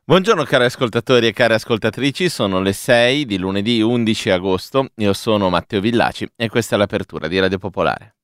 Buongiorno cari ascoltatori e care ascoltatrici, sono le 6 di lunedì 11 agosto, io sono Matteo Villaci e questa è l'apertura di Radio Popolare.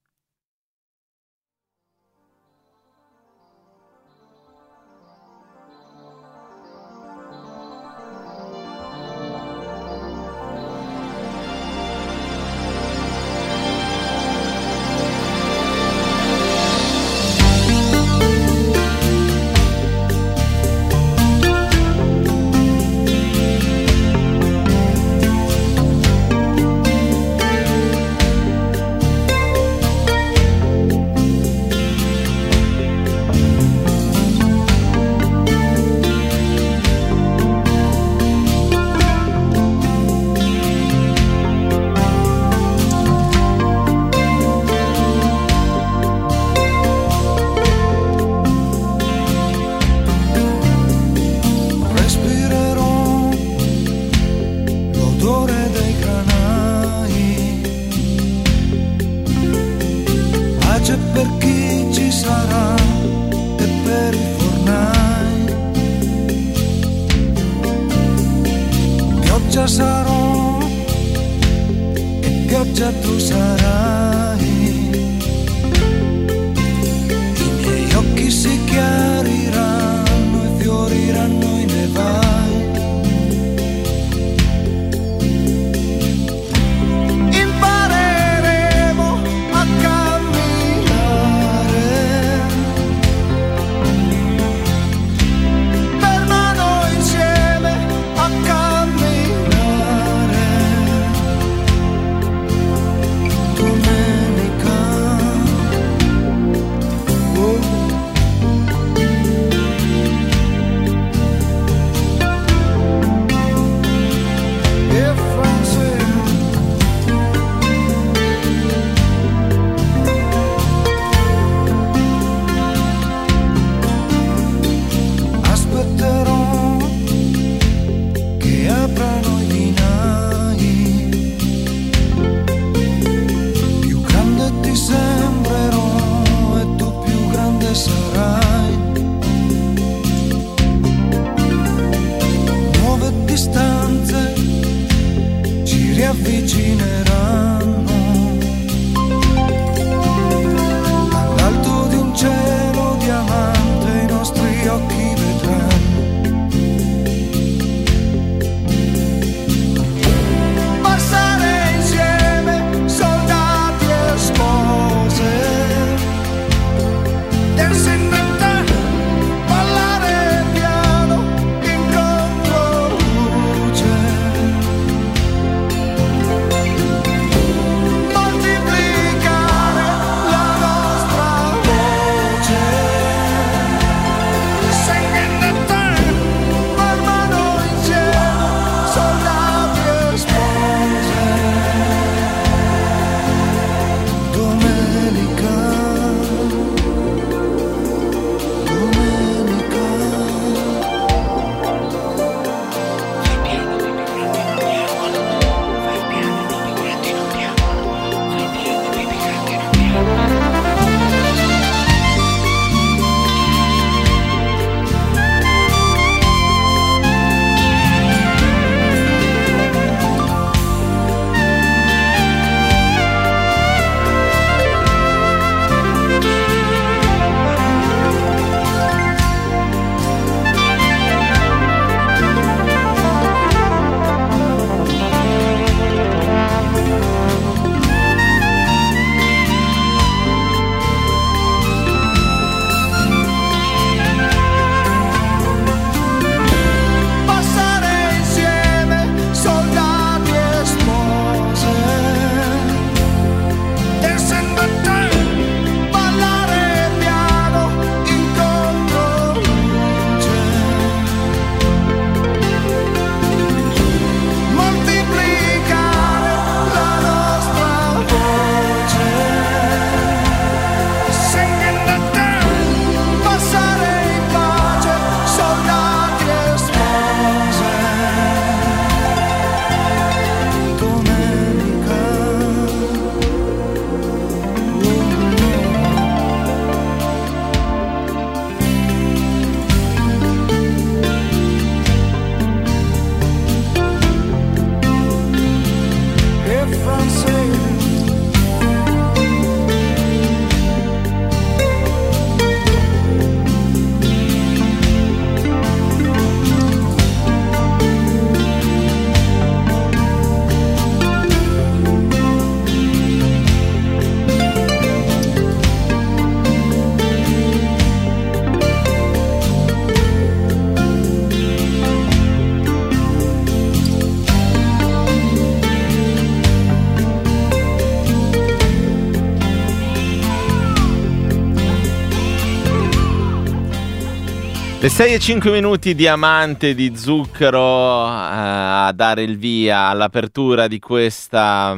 Le 6:05 Diamante di Zucchero a dare il via all'apertura di questa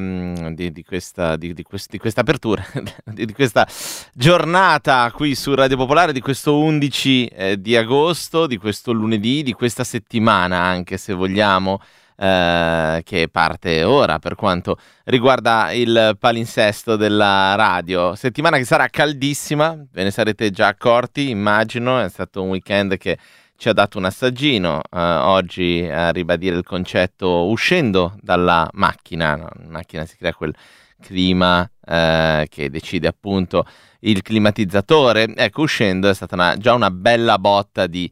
apertura di questa giornata qui su Radio Popolare, di questo 11 di agosto, di questo lunedì, di questa settimana anche, se vogliamo, che parte ora per quanto riguarda il palinsesto della radio. Settimana che sarà caldissima, ve ne sarete già accorti, immagino. È stato un weekend che ci ha dato un assaggino. Oggi a ribadire il concetto uscendo dalla macchina, no? In macchina si crea quel clima che decide appunto il climatizzatore. Ecco, uscendo è stata già una bella botta di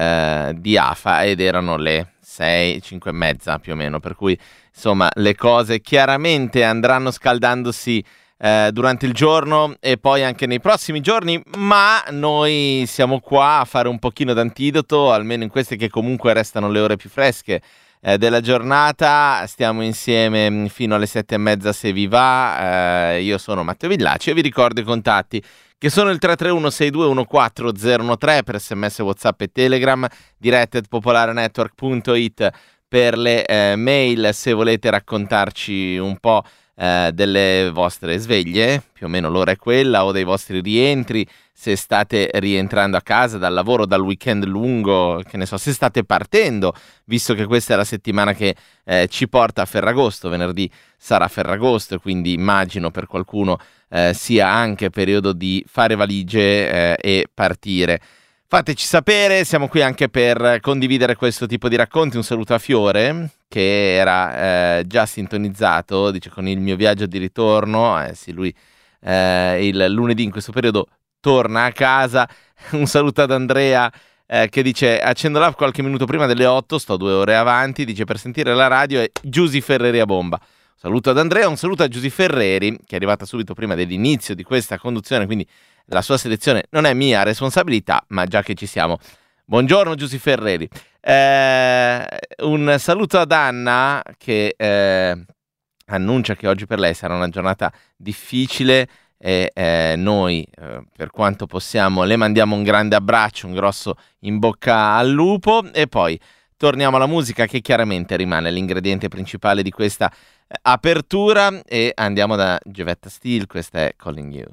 afa, ed erano le 6, 5 e mezza più o meno, per cui insomma le cose chiaramente andranno scaldandosi durante il giorno e poi anche nei prossimi giorni, ma noi siamo qua a fare un pochino d'antidoto, almeno in queste che comunque restano le ore più fresche della giornata. Stiamo insieme fino alle 7:30 se vi va. Io sono Matteo Villaci e vi ricordo i contatti, che sono il 331-6214-013 per SMS, WhatsApp e Telegram, diretta@popolarenetwork.it per le mail, se volete raccontarci un po' delle vostre sveglie, più o meno l'ora è quella, o dei vostri rientri, se state rientrando a casa dal lavoro, dal weekend lungo, che ne so, se state partendo, visto che questa è la settimana che ci porta a Ferragosto. Venerdì sarà Ferragosto e quindi immagino per qualcuno sia anche periodo di fare valigie e partire. Fateci sapere, siamo qui anche per condividere questo tipo di racconti. Un saluto a Fiore, che era già sintonizzato, dice, con il mio viaggio di ritorno. Sì, lui il lunedì in questo periodo torna a casa. Un saluto ad Andrea, che dice: accendo l'app qualche minuto prima delle 8, sto 2 ore avanti, dice, per sentire la radio, e Giusy Ferreri a bomba. Saluto ad Andrea, un saluto a Giusy Ferreri, che è arrivata subito prima dell'inizio di questa conduzione, quindi la sua selezione non è mia responsabilità, ma già che ci siamo, buongiorno Giusy Ferreri. Un saluto ad Anna, che annuncia che oggi per lei sarà una giornata difficile, e noi per quanto possiamo le mandiamo un grande abbraccio, un grosso in bocca al lupo. E poi torniamo alla musica, che chiaramente rimane l'ingrediente principale di questa apertura, e andiamo da Jevetta Steele. Questa è Calling You.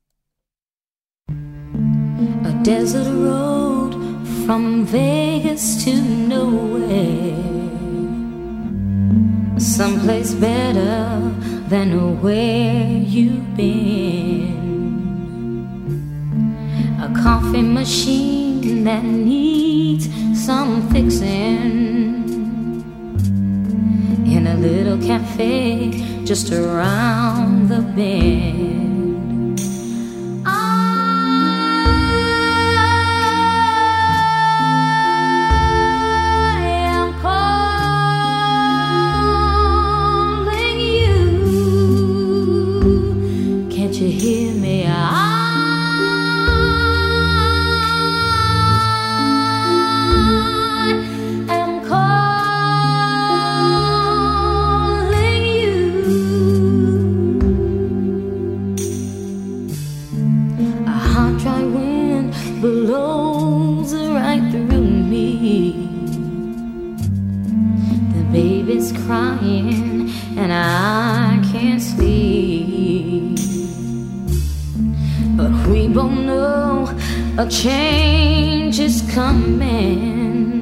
A desert road from Vegas to nowhere, someplace better than where you've been. A coffee machine that needs some fixing, in a little cafe just around the bend. You hear me? I am calling you. A hot, dry wind blows right through me. The baby's crying and I can't sleep. But we both know a change is coming.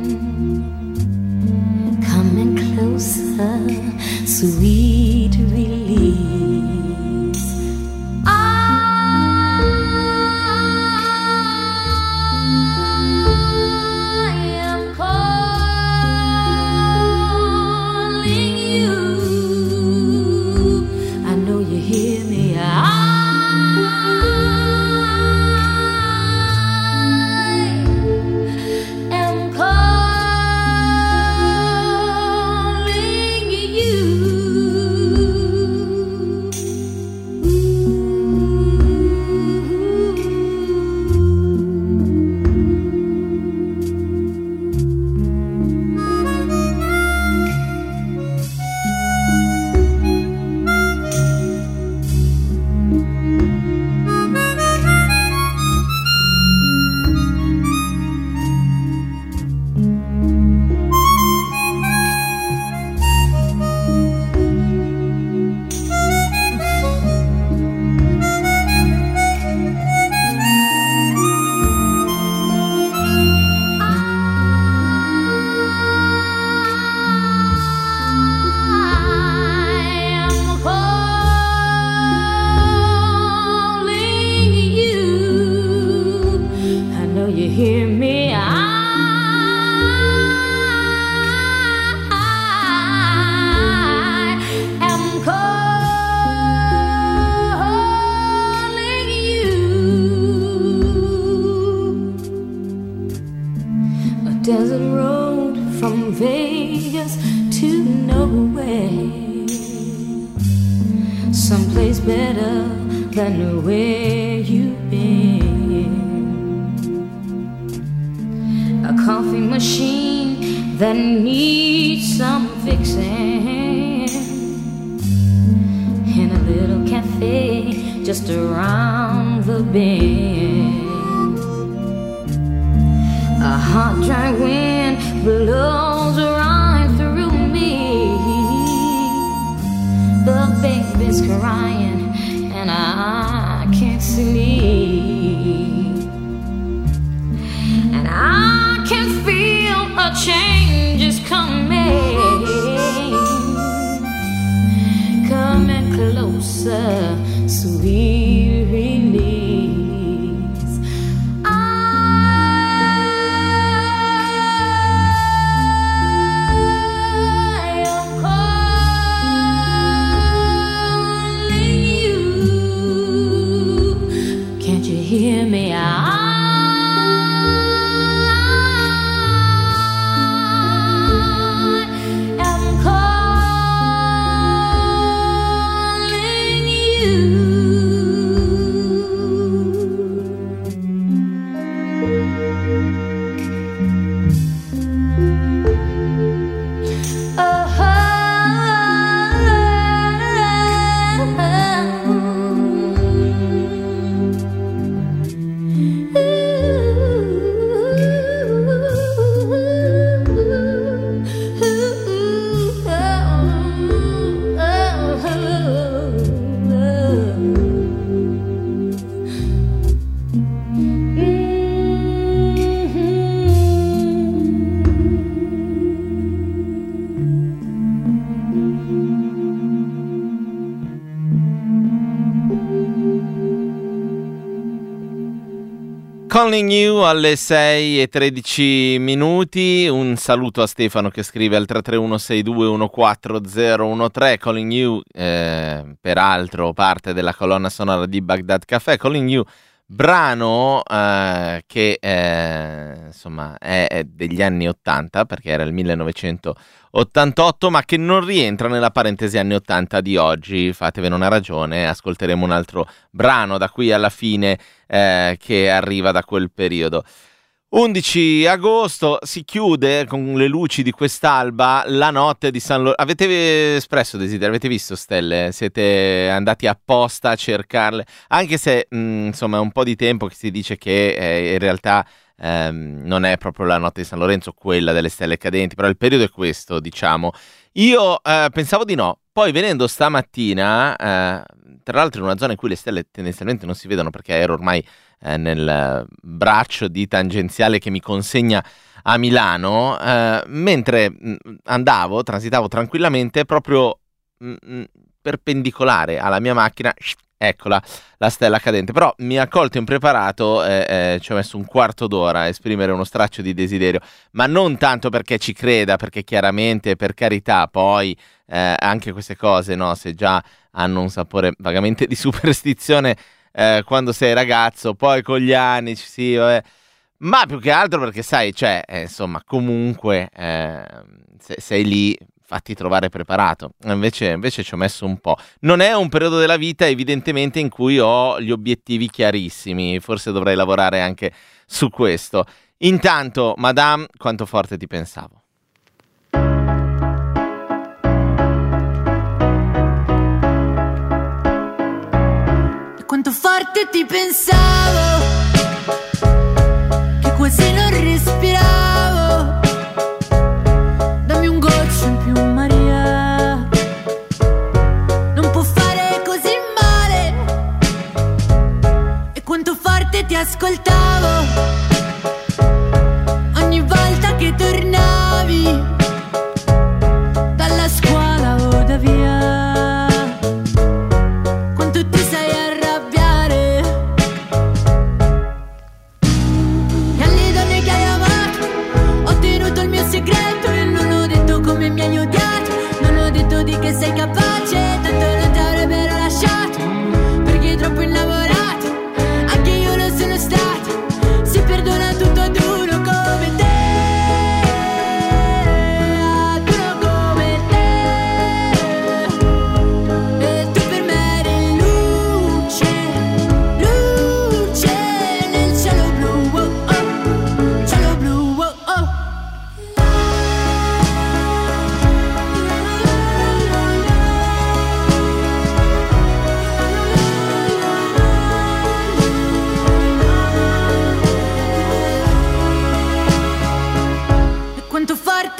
Coming closer, sweet release. I am calling you. I know you hear me. I am desert road from Vegas to nowhere, someplace better than where you've been. A coffee machine that needs some fixing in a little cafe just around the bend. A hot, dry wind blows right through me. The baby's crying and I can't sleep. And I can feel a change is coming. Coming closer, sweet release. Hear me, I am calling you. Calling You alle 6:13. Un saluto a Stefano che scrive al 331-6214-013. Calling You, peraltro parte della colonna sonora di Baghdad Café. Calling You, brano che insomma è degli anni 80, perché era il 1988, ma che non rientra nella parentesi anni 80 di oggi. Fatevene una ragione, ascolteremo un altro brano da qui alla fine che arriva da quel periodo. 11 agosto si chiude con le luci di quest'alba la notte di San Lorenzo. Avete espresso desiderio? Avete visto stelle? Siete andati apposta a cercarle? Anche se insomma è un po' di tempo che si dice che in realtà non è proprio la notte di San Lorenzo quella delle stelle cadenti, però il periodo è questo, diciamo. Io pensavo di no, poi venendo stamattina, tra l'altro in una zona in cui le stelle tendenzialmente non si vedono, perché ero ormai nel braccio di tangenziale che mi consegna a Milano, mentre transitavo tranquillamente, proprio perpendicolare alla mia macchina, eccola la stella cadente. Però mi ha colto impreparato, ci ho messo un quarto d'ora a esprimere uno straccio di desiderio, ma non tanto perché ci creda, perché chiaramente, per carità, poi anche queste cose, no, se già hanno un sapore vagamente di superstizione quando sei ragazzo, poi con gli anni sì, vabbè. Ma più che altro perché sai, cioè, insomma, comunque sei lì, fatti trovare preparato. Invece ci ho messo un po'. Non è un periodo della vita evidentemente in cui ho gli obiettivi chiarissimi, forse dovrei lavorare anche su questo. Intanto, Madame, quanto forte ti pensavo. Quanto forte ti pensavo, che quasi non respiravo. Dammi un goccio in più, Maria, non può fare così male. E quanto forte ti ascoltavo, ogni volta che tornavi dalla scuola o da via.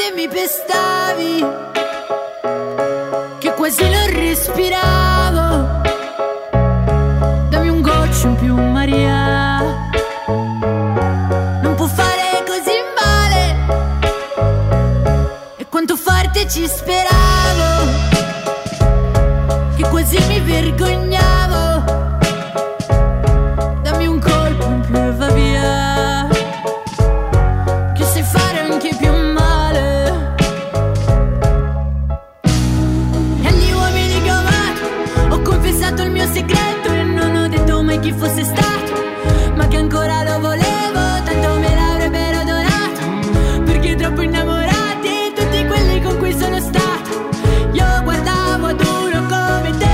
forte mi pestavi, che quasi non respiravo. Dammi un goccio in più, Maria. Non può fare così male. E quanto forte ci speravo, che quasi mi vergognavo. Dammi un colpo in più e va via, che sai fare anche più male. E agli uomini che ho amato ho confessato il mio segreto e non ho detto mai chi fosse stato, ma che ancora lo volevo, tanto me l'avrebbero donato, perché troppo innamorati tutti quelli con cui sono stato. Io guardavo ad uno come te,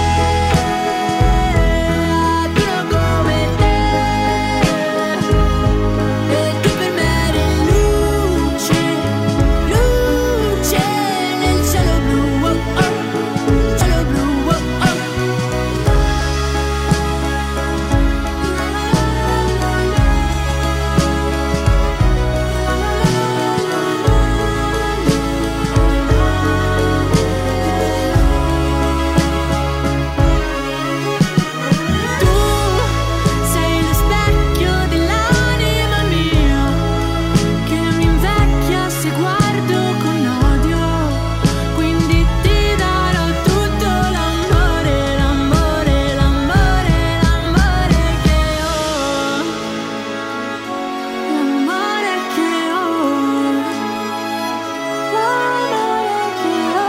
ad uno come te, e tu per me eri luce, luce nel cielo blu, oh, oh, cielo blu, oh, oh. Tu sei lo specchio dell'anima mia, che mi invecchia se guardo con odio. Quindi ti darò tutto l'amore, l'amore, l'amore, l'amore che ho, l'amore che ho, l'amore che ho,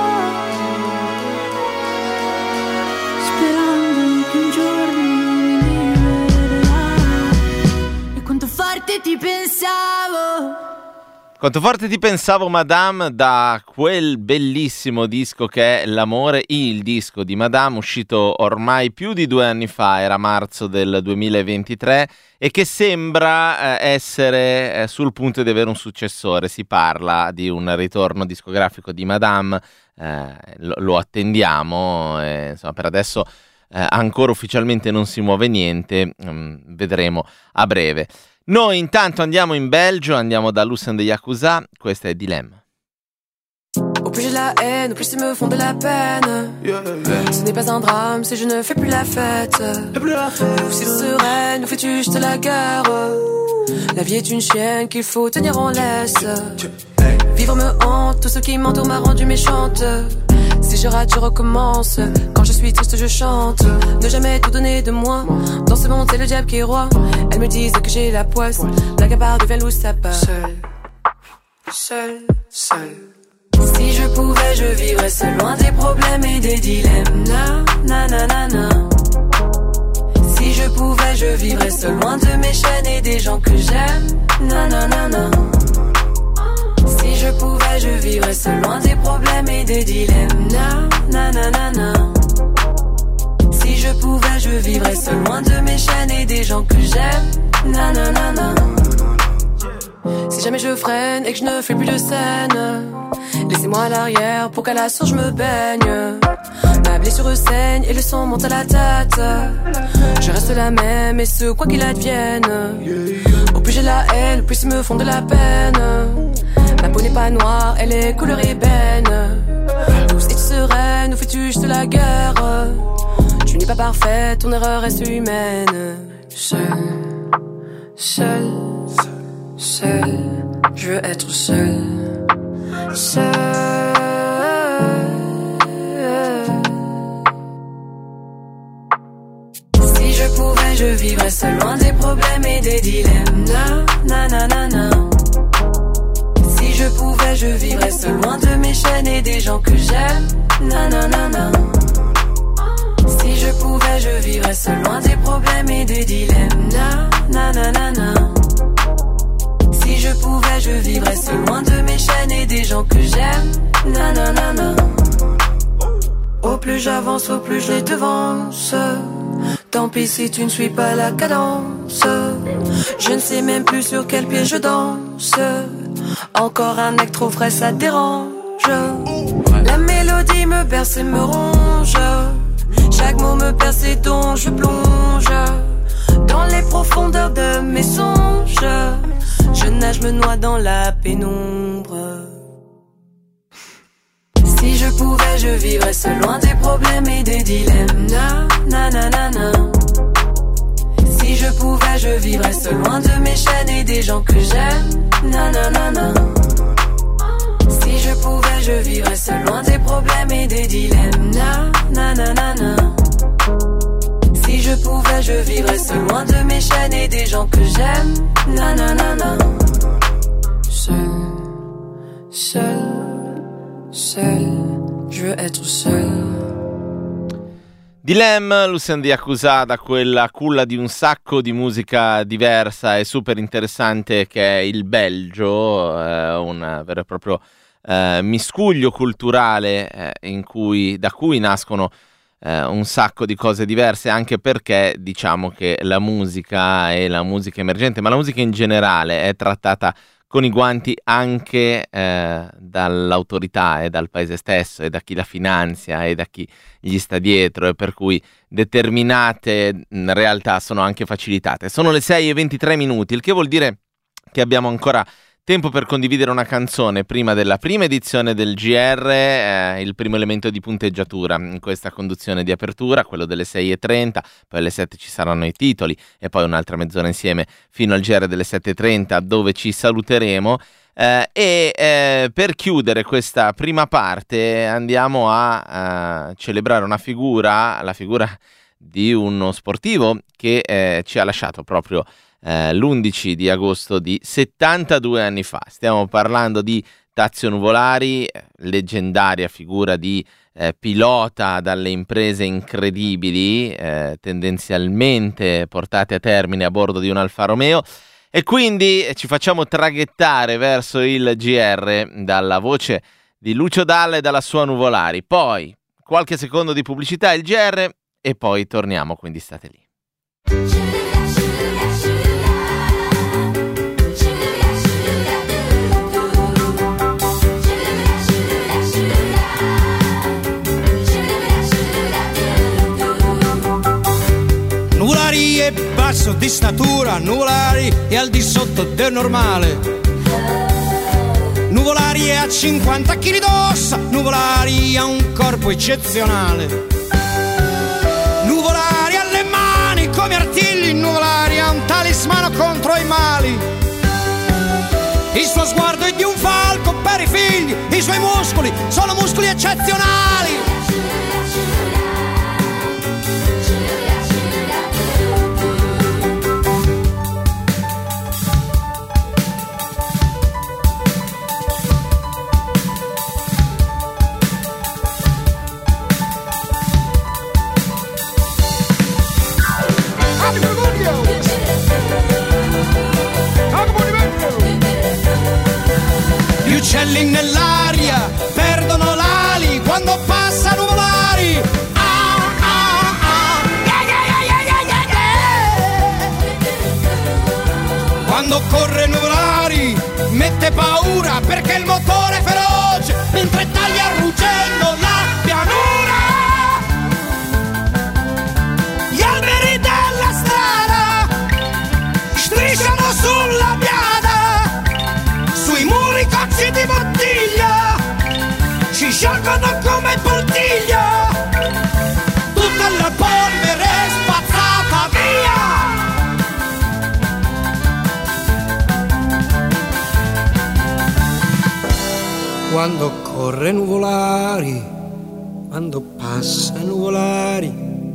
sperando che un giorno mi libererà. E quanto forte ti pensavo. Quanto forte ti pensavo, Madame, da quel bellissimo disco che è L'amore, il disco di Madame, uscito ormai più di 2 anni fa, era marzo del 2023, e che sembra essere sul punto di avere un successore. Si parla di un ritorno discografico di Madame, lo attendiamo, insomma, per adesso ancora ufficialmente non si muove niente, vedremo a breve. Noi intanto andiamo in Belgio, andiamo da Lucien de Yakuza, questa è Dilemma. Au plus j'ai la haine, au plus ils me font de la peine. Ce n'est pas un drame si je ne fais plus la fête. Ou si sereine, ou fais-tu juste la guerre. La vie est une chienne qu'il faut tenir en laisse. Vivre me hante, tout ce qui m'entoure m'a rendu méchante. Si je rate, je recommence. Quand je suis triste, je chante. Ne jamais tout donner de moi. Dans ce monde, c'est le diable qui est roi. Elles me disent que j'ai la poisse. La gabarre devient loup, ça part. Seul. Si je pouvais, je vivrais seul, loin des problèmes et des dilemmes. Na, na, na, na, na. Si je pouvais, je vivrais seul, loin de mes chaînes et des gens que j'aime. Na, na, na, na. Si je pouvais, je vivrais seul, loin des problèmes et des dilemmes. Na, na, na, na, na. Si je pouvais, je vivrais seul, loin de mes chaînes et des gens que j'aime. Na, na, na, na. Si jamais je freine et que je ne fais plus de scène, laissez-moi à l'arrière pour qu'à la source je me baigne. Ma blessure saigne et le sang monte à la tête. Je reste la même et ce quoi qu'il advienne. Au plus j'ai la haine, au plus ils me font de la peine. Ma peau n'est pas noire, elle est couleur ébène. Douce et sereine, où fais-tu juste la guerre? Tu n'es pas parfaite, ton erreur reste humaine. Seul, je veux être seul. Si je pouvais, je vivrais seul, loin des problèmes et des dilemmes. Na, na, na, na, na. Si je pouvais, je vivrais seul, loin de mes chaînes et des gens que j'aime. Na, na, na, na. Si je pouvais, je vivrais seul, loin des problèmes et des dilemmes. Na, na, na, na, na. Si je pouvais, je vivrais seul, loin de mes chaînes et des gens que j'aime. Na, na, na, na. Au plus j'avance, au plus je les devance. Tant pis si tu ne suis pas la cadence. Je ne sais même plus sur quel pied je danse. Encore un acte trop frais, ça dérange. La mélodie me berce et me ronge. Chaque mot me perce et dont je plonge dans les profondeurs de mes songes. Je nage, me noie dans la pénombre. pouvais, je vivrais seul loin des problèmes et des dilemmes. Na, na, na, na, na. Si je pouvais, je vivrais seul loin de mes chaînes et des gens que j'aime. Na, na, na, na. Si je pouvais, je vivrais seul loin des problèmes et des dilemmes. Na, na, na, na, na. Si je pouvais, je vivrais seul loin de mes chaînes et des gens que j'aime. Na, na, na, na. Seul, je veux être seul. Dilem, Lucien di Accusada, quella culla di un sacco di musica diversa e super interessante che è il Belgio, un vero e proprio miscuglio culturale da cui nascono un sacco di cose diverse, anche perché diciamo che la musica e la musica emergente, ma la musica in generale, è trattata con i guanti anche dall'autorità e dal paese stesso e da chi la finanzia e da chi gli sta dietro, e per cui determinate realtà sono anche facilitate. Sono le 6:23, il che vuol dire che abbiamo ancora tempo per condividere una canzone prima della prima edizione del GR, il primo elemento di punteggiatura in questa conduzione di apertura, quello delle 6:30, poi alle 7 ci saranno i titoli e poi un'altra mezz'ora insieme fino al GR delle 7:30 dove ci saluteremo, e per chiudere questa prima parte andiamo a celebrare la figura di uno sportivo che ci ha lasciato proprio l'11 di agosto di 72 anni fa. Stiamo parlando di Tazio Nuvolari, leggendaria figura di pilota dalle imprese incredibili, tendenzialmente portate a termine a bordo di un Alfa Romeo, e quindi ci facciamo traghettare verso il GR dalla voce di Lucio Dalla e dalla sua Nuvolari. Poi qualche secondo di pubblicità, il GR, e poi torniamo, quindi state lì. Nuvolari è basso di statura, Nuvolari è al di sotto del normale. Nuvolari è a 50 kg d'ossa, Nuvolari ha un corpo eccezionale. Nuvolari ha le mani come artigli, Nuvolari ha un talismano contro i mali. Il suo sguardo è di un falco per i figli, i suoi muscoli sono muscoli eccezionali. Gli uccelli nell'aria perdono l'ali quando passa Nuvolari. Ah, ah, ah. Quando corre Nuvolari mette paura perché il motore è feroce mentre taglia ruggendo la pianura. Gli alberi della strada strisciano sulla biada, sui muri cocci di bottiglia ci sciolgono come poltiglia, tutta la polvere è spazzata via. Quando corre Nuvolari, quando passa Nuvolari,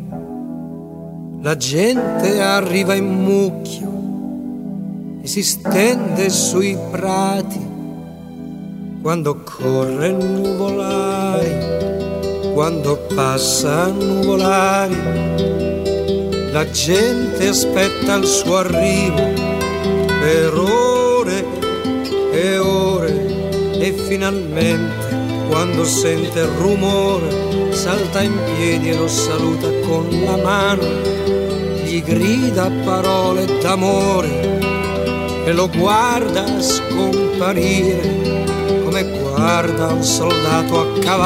la gente arriva in mucchio e si stende sui prati. Quando corre Nuvolari, quando passa Nuvolari, la gente aspetta il suo arrivo per ore e ore, e finalmente quando sente il rumore salta in piedi e lo saluta con la mano, gli grida parole d'amore e lo guarda scomparire come guarda un soldato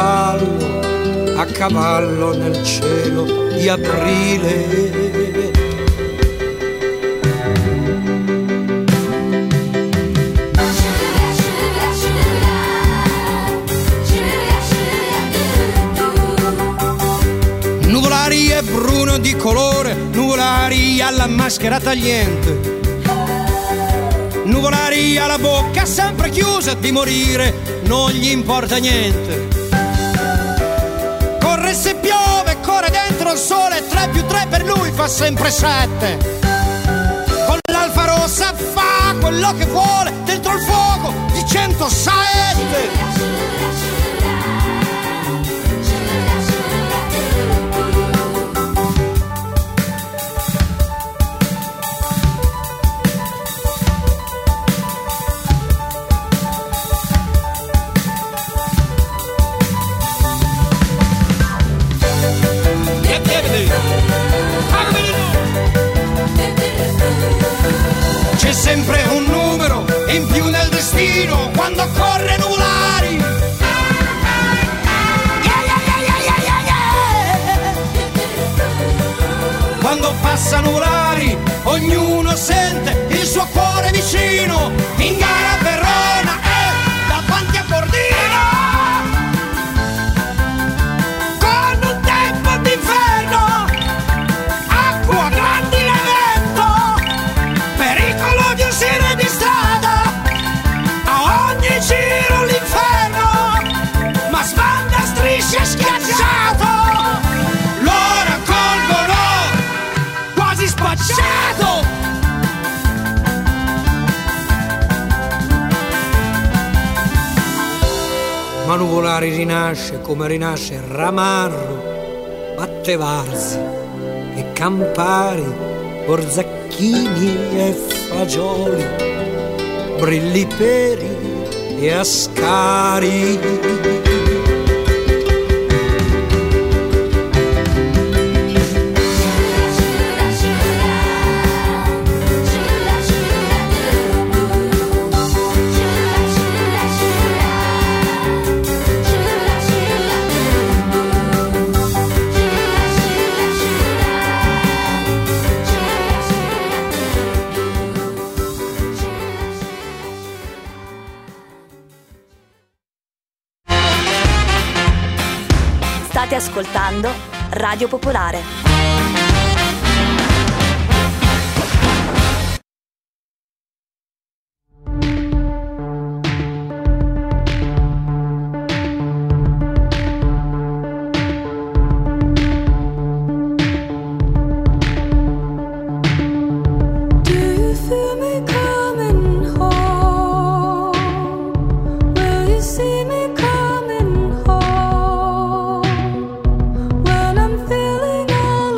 a cavallo nel cielo di aprile. colore, nuvolari alla maschera tagliente, nuvolari alla bocca sempre chiusa, di morire non gli importa niente. Corre se piove, corre dentro il sole, 3 più 3 per lui fa sempre 7. Con l'alfa rossa fa quello che vuole, dentro il fuoco di 100 saette. C'è sempre un numero in più nel destino quando corre nuvolari. Quando passa nuvolari ognuno sente il suo cuore vicino. In gara a Verona e davanti a Bordino, con un tempo d'inferno, acqua grandi l'evento, pericolo di uscire di strada, a ogni giro l'inferno, ma sbanda strisce schiacciato, lo raccolgono quasi spacciato. Ma nuvolari rinasce come rinasce Ramarro, Battevarsi e Campari, Borzacchini e Fagioli, Brilli Peri e Ascari. State ascoltando Radio Popolare. When I'm feeling all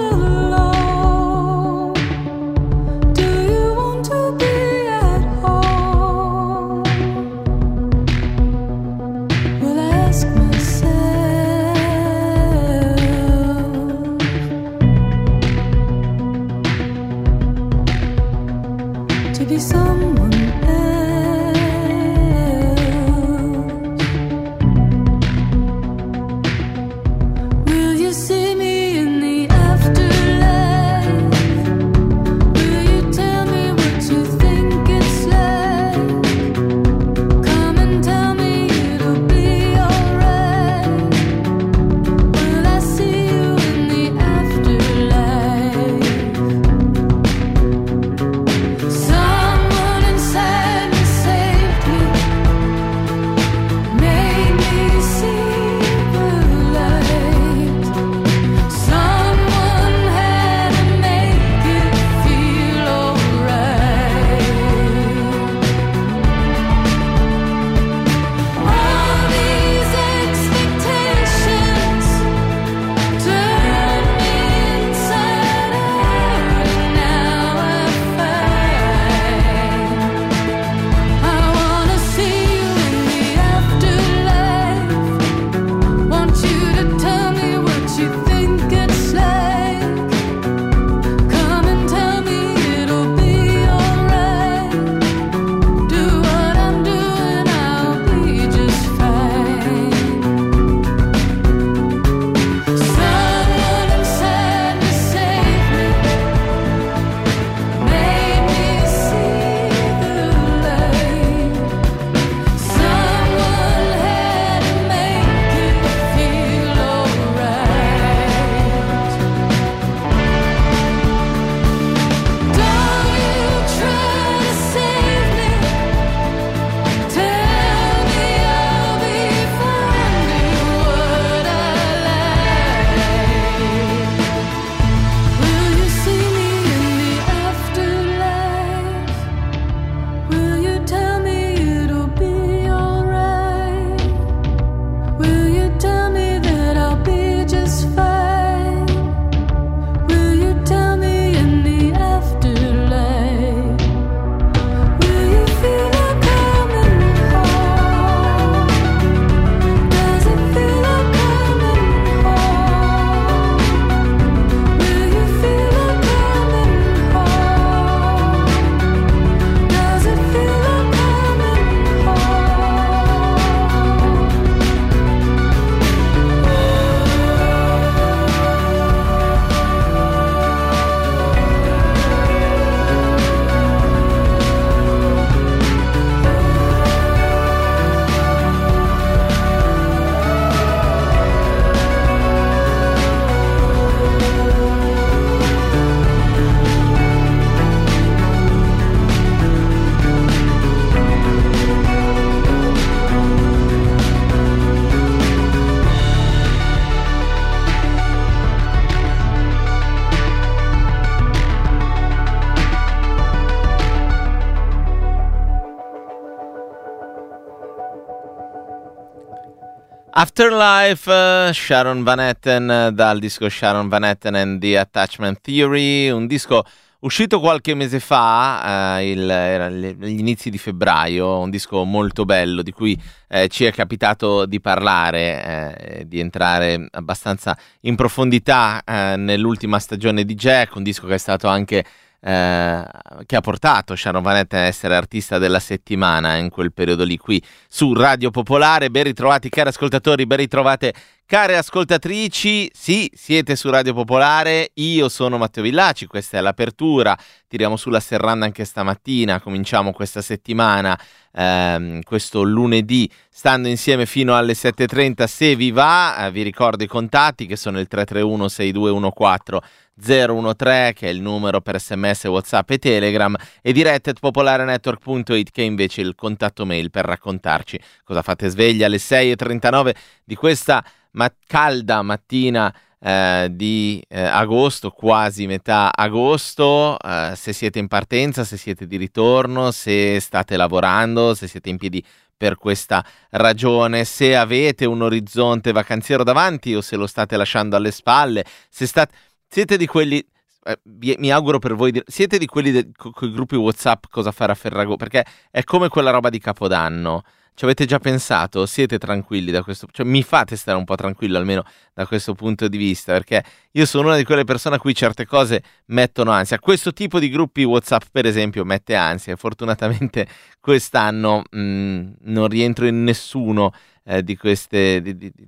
Afterlife, Sharon Van Etten, dal disco Sharon Van Etten and the Attachment Theory, un disco uscito qualche mese fa, era gli inizi di febbraio, un disco molto bello di cui ci è capitato di parlare, di entrare abbastanza in profondità nell'ultima stagione di Jack, un disco che è stato anche che ha portato Sharon Van Etten a essere artista della settimana in quel periodo lì, qui su Radio Popolare. Ben ritrovati cari ascoltatori, ben ritrovate care ascoltatrici. Sì, siete su Radio Popolare, io sono Matteo Villaci, questa è l'apertura, tiriamo sulla serranda anche stamattina, cominciamo questa settimana, questo lunedì, stando insieme fino alle 7.30 se vi va. Vi ricordo i contatti che sono il 331 6214 013, che è il numero per SMS, WhatsApp e Telegram, e diretta@popolarenetwork.it, che è invece il contatto mail per raccontarci cosa fate sveglia alle 6.39 di questa calda mattina di agosto, quasi metà agosto. Se siete in partenza, se siete di ritorno, se state lavorando, se siete in piedi per questa ragione, se avete un orizzonte vacanziero davanti o se lo state lasciando alle spalle, se siete di quelli, mi auguro per voi, siete di quelli con i gruppi WhatsApp cosa fare a Ferragosto, perché è come quella roba di Capodanno. Ci avete già pensato? Siete tranquilli da questo? Cioè mi fate stare un po' tranquillo almeno da questo punto di vista, perché io sono una di quelle persone a cui certe cose mettono ansia. Questo tipo di gruppi WhatsApp, per esempio, mette ansia. Fortunatamente quest'anno non rientro in nessuno di questi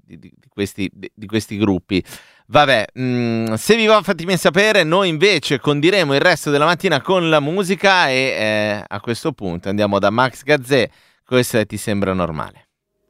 gruppi. Vabbè, se vi va fatemi sapere. Noi invece condiremo il resto della mattina con la musica e a questo punto andiamo da Max Gazzè. Questo Ti sembra normale?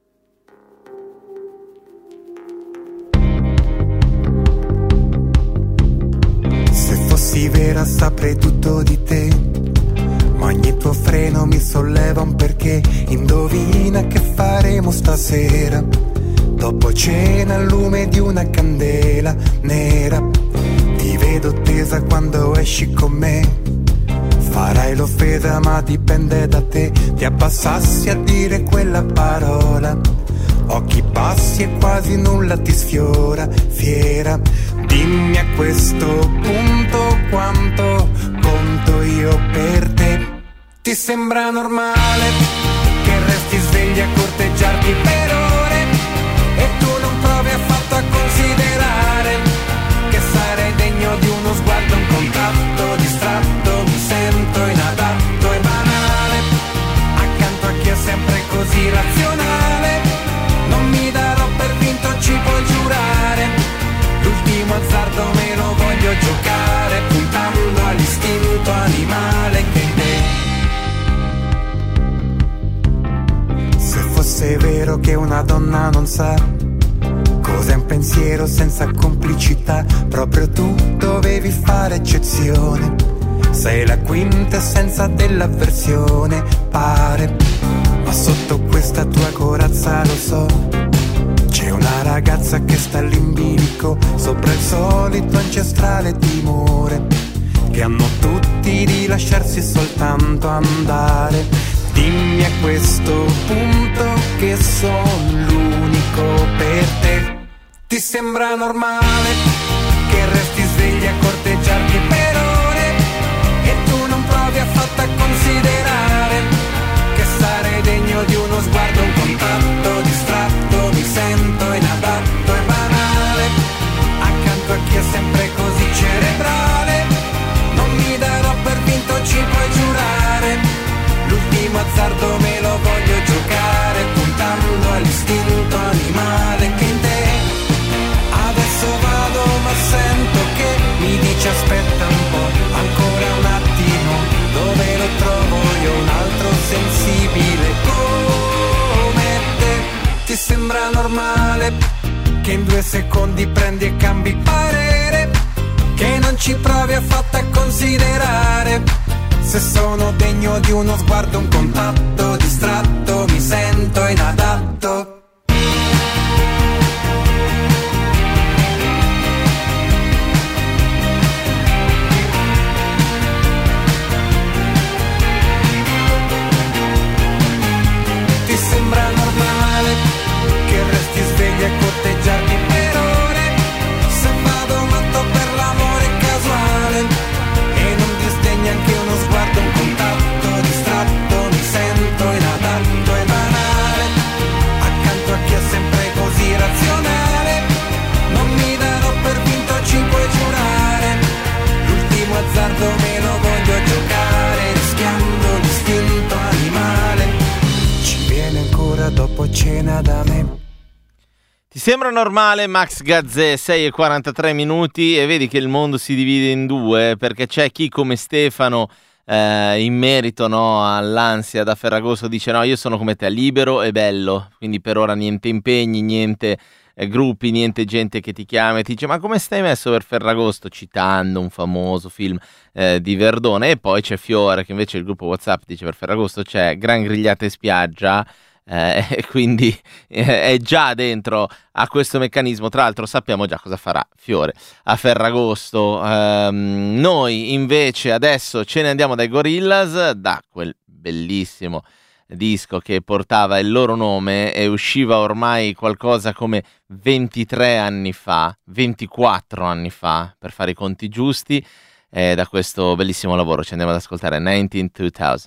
Se fossi vera saprei tutto di te, ma ogni tuo freno mi solleva un perché. Indovina che faremo stasera, dopo cena al lume di una candela nera. Ti vedo tesa quando esci con me, farai l'offesa ma dipende da te. Ti abbassassi a dire quella parola, occhi bassi e quasi nulla ti sfiora. Fiera, dimmi a questo punto quanto conto io per te. Ti sembra normale che resti svegli a corteggiarti per ore e tu non provi affatto a considerare che sarei degno di uno sguardo, un contatto distratto. Mi sento inadatto e banale accanto a chi è sempre così razionale. Non mi darò per vinto, ci puoi giurare. L'ultimo azzardo me lo voglio giocare, puntando all'istinto animale che in te. Se fosse vero che una donna non sa cos'è un pensiero senza complicità, proprio tu dovevi fare eccezione. Sei la quintessenza dell'avversione, pare. Ma sotto questa tua corazza lo so, c'è una ragazza che sta lì in bilico, sopra il solito ancestrale timore che hanno tutti di lasciarsi soltanto andare. Dimmi a questo punto che sono l'unico per te. Ti sembra normale che resti svegli a corteggiarti per ore e tu non provi affatto a considerare che sarei degno di uno sguardo, un contatto distratto. Mi sento inadatto e banale accanto a chi è sempre così cerebrale. Non mi darò per vinto, ci puoi giurare. L'ultimo azzardo me lo voglio giocare, puntando all'istinto animale che in te. Adesso vado ma sento che mi dice aspetta un po', ancora un attimo, dove lo trovo io un altro sensibile come te. Ti sembra normale che in 2 secondi prendi e cambi parere, che non ci provi affatto a considerare se sono degno di uno sguardo, un contatto distratto. Mi sento inadatto. Ti sembra normale che resti sveglio casa dopo cena da me. Ti sembra normale, Max Gazzè, 6:43 e vedi che il mondo si divide in due, perché c'è chi come Stefano in merito, no, all'ansia da Ferragosto dice no, io sono come te, libero e bello, quindi per ora niente impegni, niente gruppi, niente gente che ti chiama e ti dice ma come stai messo per Ferragosto, citando un famoso film di Verdone. E poi c'è Fiore che invece il gruppo WhatsApp dice per Ferragosto c'è gran grigliata in spiaggia, e quindi è già dentro a questo meccanismo. Tra l'altro sappiamo già cosa farà Fiore a Ferragosto. Noi invece adesso ce ne andiamo dai Gorillaz, da quel bellissimo disco che portava il loro nome e usciva ormai qualcosa come 23 anni fa, 24 anni fa per fare i conti giusti. Da questo bellissimo lavoro ci andiamo ad ascoltare 19-2000.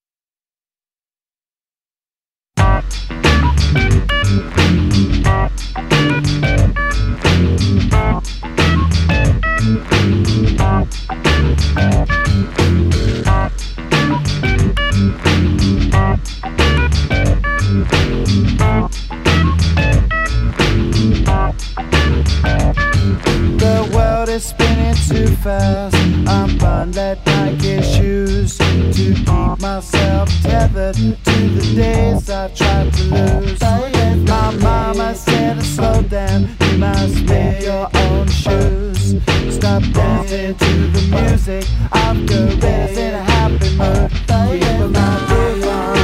The world is spinning too fast. I'm buying that Nike shoes to keep myself tethered to the days I tried to lose. My mama said to slow down, you must make your own shoes. Stop dancing to the music of gorillas in a happy mood. Keep my groove on.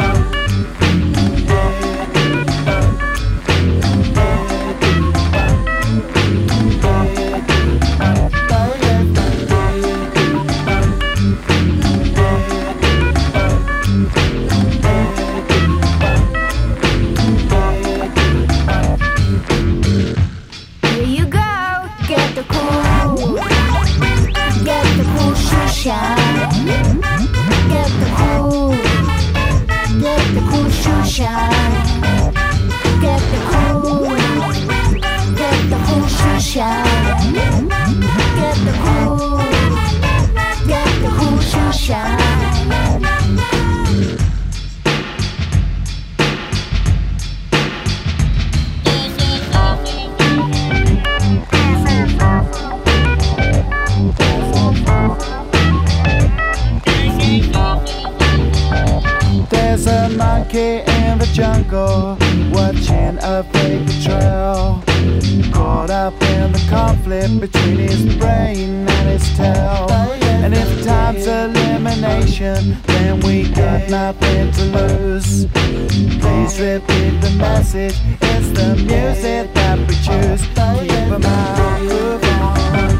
There's a monkey in the jungle watching a paper trail, caught up in the conflict between his brain and his tail. And if time's elimination, then we got nothing to lose. Please repeat the message, it's the music that we choose. Keep a mind groove on.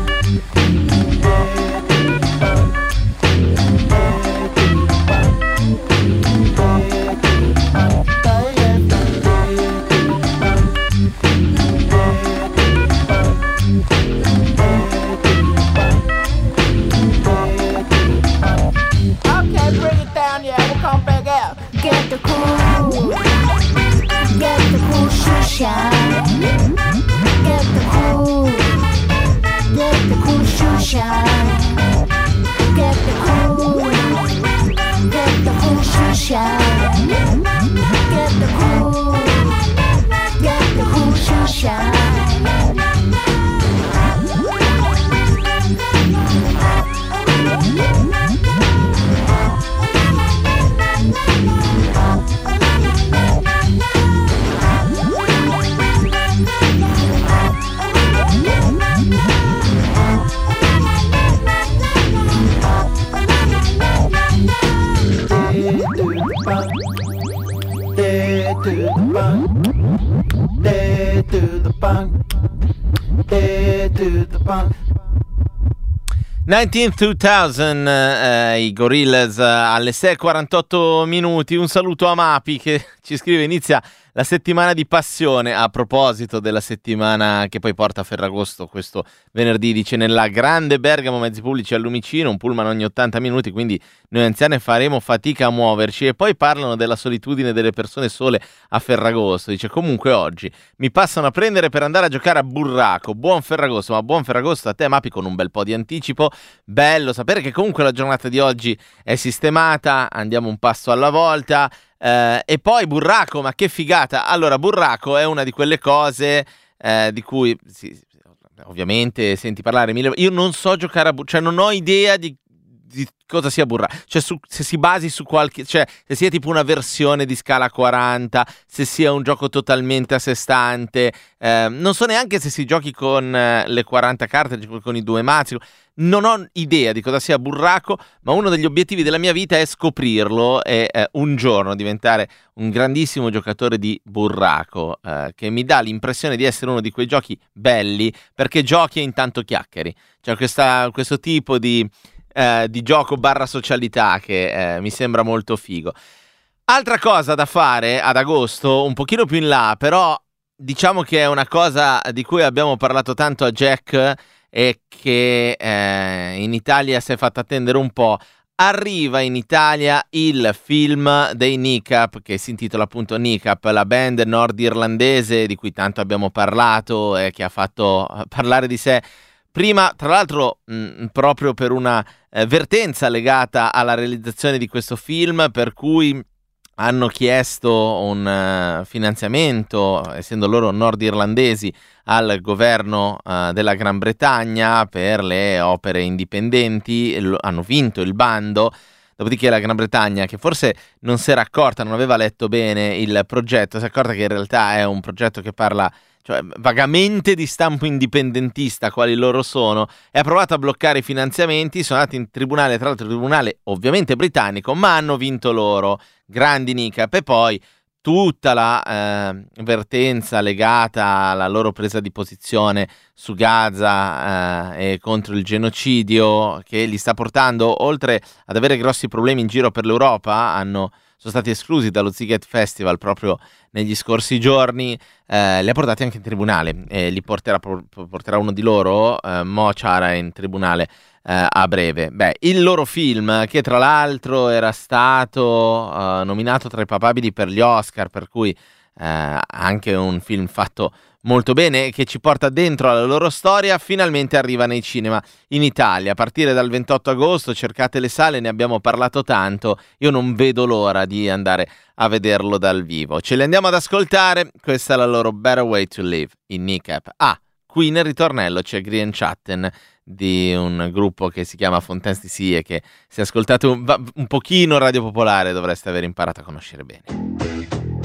Get the cool shine. Get the cool shoe shine. Get the cool shoe shine. Get the cool shoe shine. To the punk. 19-2000, i Gorillaz alle 6:48. Un saluto a Mapi che ci scrive: inizia la settimana di passione, a proposito della settimana che poi porta a Ferragosto questo venerdì. Dice: nella grande Bergamo mezzi pubblici al Lumicino, un pullman ogni 80 minuti, quindi noi anziani faremo fatica a muoverci. E poi parlano della solitudine delle persone sole a Ferragosto. Dice: comunque oggi mi passano a prendere per andare a giocare a burraco. Buon Ferragosto. Ma buon Ferragosto a te, Mapi, con un bel po' di anticipo. Bello sapere che comunque la giornata di oggi è sistemata. Andiamo un passo alla volta. E poi Burraco, ma che figata. Allora, Burraco è una di quelle cose di cui ovviamente senti parlare mille. Io non so giocare a cioè non ho idea di cosa sia Burraco, cioè se si basi su qualche, cioè se sia tipo una versione di Scala 40, se sia un gioco totalmente a sé stante, non so neanche se si giochi con le 40 carte, con i 2 mazzi. Non ho idea di cosa sia Burraco, ma uno degli obiettivi della mia vita è scoprirlo e un giorno diventare un grandissimo giocatore di Burraco, che mi dà l'impressione di essere uno di quei giochi belli perché giochi e intanto chiacchieri. Cioè questo tipo di gioco / socialità che mi sembra molto figo. Altra cosa da fare ad agosto, un pochino più in là, però diciamo che è una cosa di cui abbiamo parlato tanto a Jack e che in Italia si è fatta attendere un po'. Arriva in Italia il film dei Kneecap, che si intitola appunto Kneecap, la band nordirlandese di cui tanto abbiamo parlato e che ha fatto parlare di sé prima, tra l'altro proprio per una vertenza legata alla realizzazione di questo film, per cui hanno chiesto un finanziamento, essendo loro nordirlandesi, al governo della Gran Bretagna per le opere indipendenti. Hanno vinto il bando. Dopodiché la Gran Bretagna, che forse non si era accorta, non aveva letto bene il progetto, si è accorta che in realtà è un progetto che parla, cioè, vagamente di stampo indipendentista, quali loro sono, e ha provato a bloccare i finanziamenti. Sono andati in tribunale, tra l'altro tribunale ovviamente britannico, ma hanno vinto loro, grandi Kneecap. E poi tutta la vertenza legata alla loro presa di posizione su Gaza e contro il genocidio, che li sta portando, oltre ad avere grossi problemi in giro per l'Europa, sono stati esclusi dallo Ziget Festival proprio negli scorsi giorni, li ha portati anche in tribunale, li porterà uno di loro, Mo Chara, in tribunale a breve. Beh, il loro film, che tra l'altro era stato nominato tra i papabili per gli Oscar, per cui anche un film fatto molto bene, che ci porta dentro alla loro storia, finalmente arriva nei cinema in Italia a partire dal 28 agosto. Cercate le sale, ne abbiamo parlato tanto, io non vedo l'ora di andare a vederlo dal vivo. Ce li andiamo ad ascoltare, questa è la loro Better Way to Live, in Kneecap. Qui nel ritornello c'è Grian Chatten, di un gruppo che si chiama Fontaines DC, e che, se ascoltate un pochino Radio Popolare, dovreste aver imparato a conoscere bene.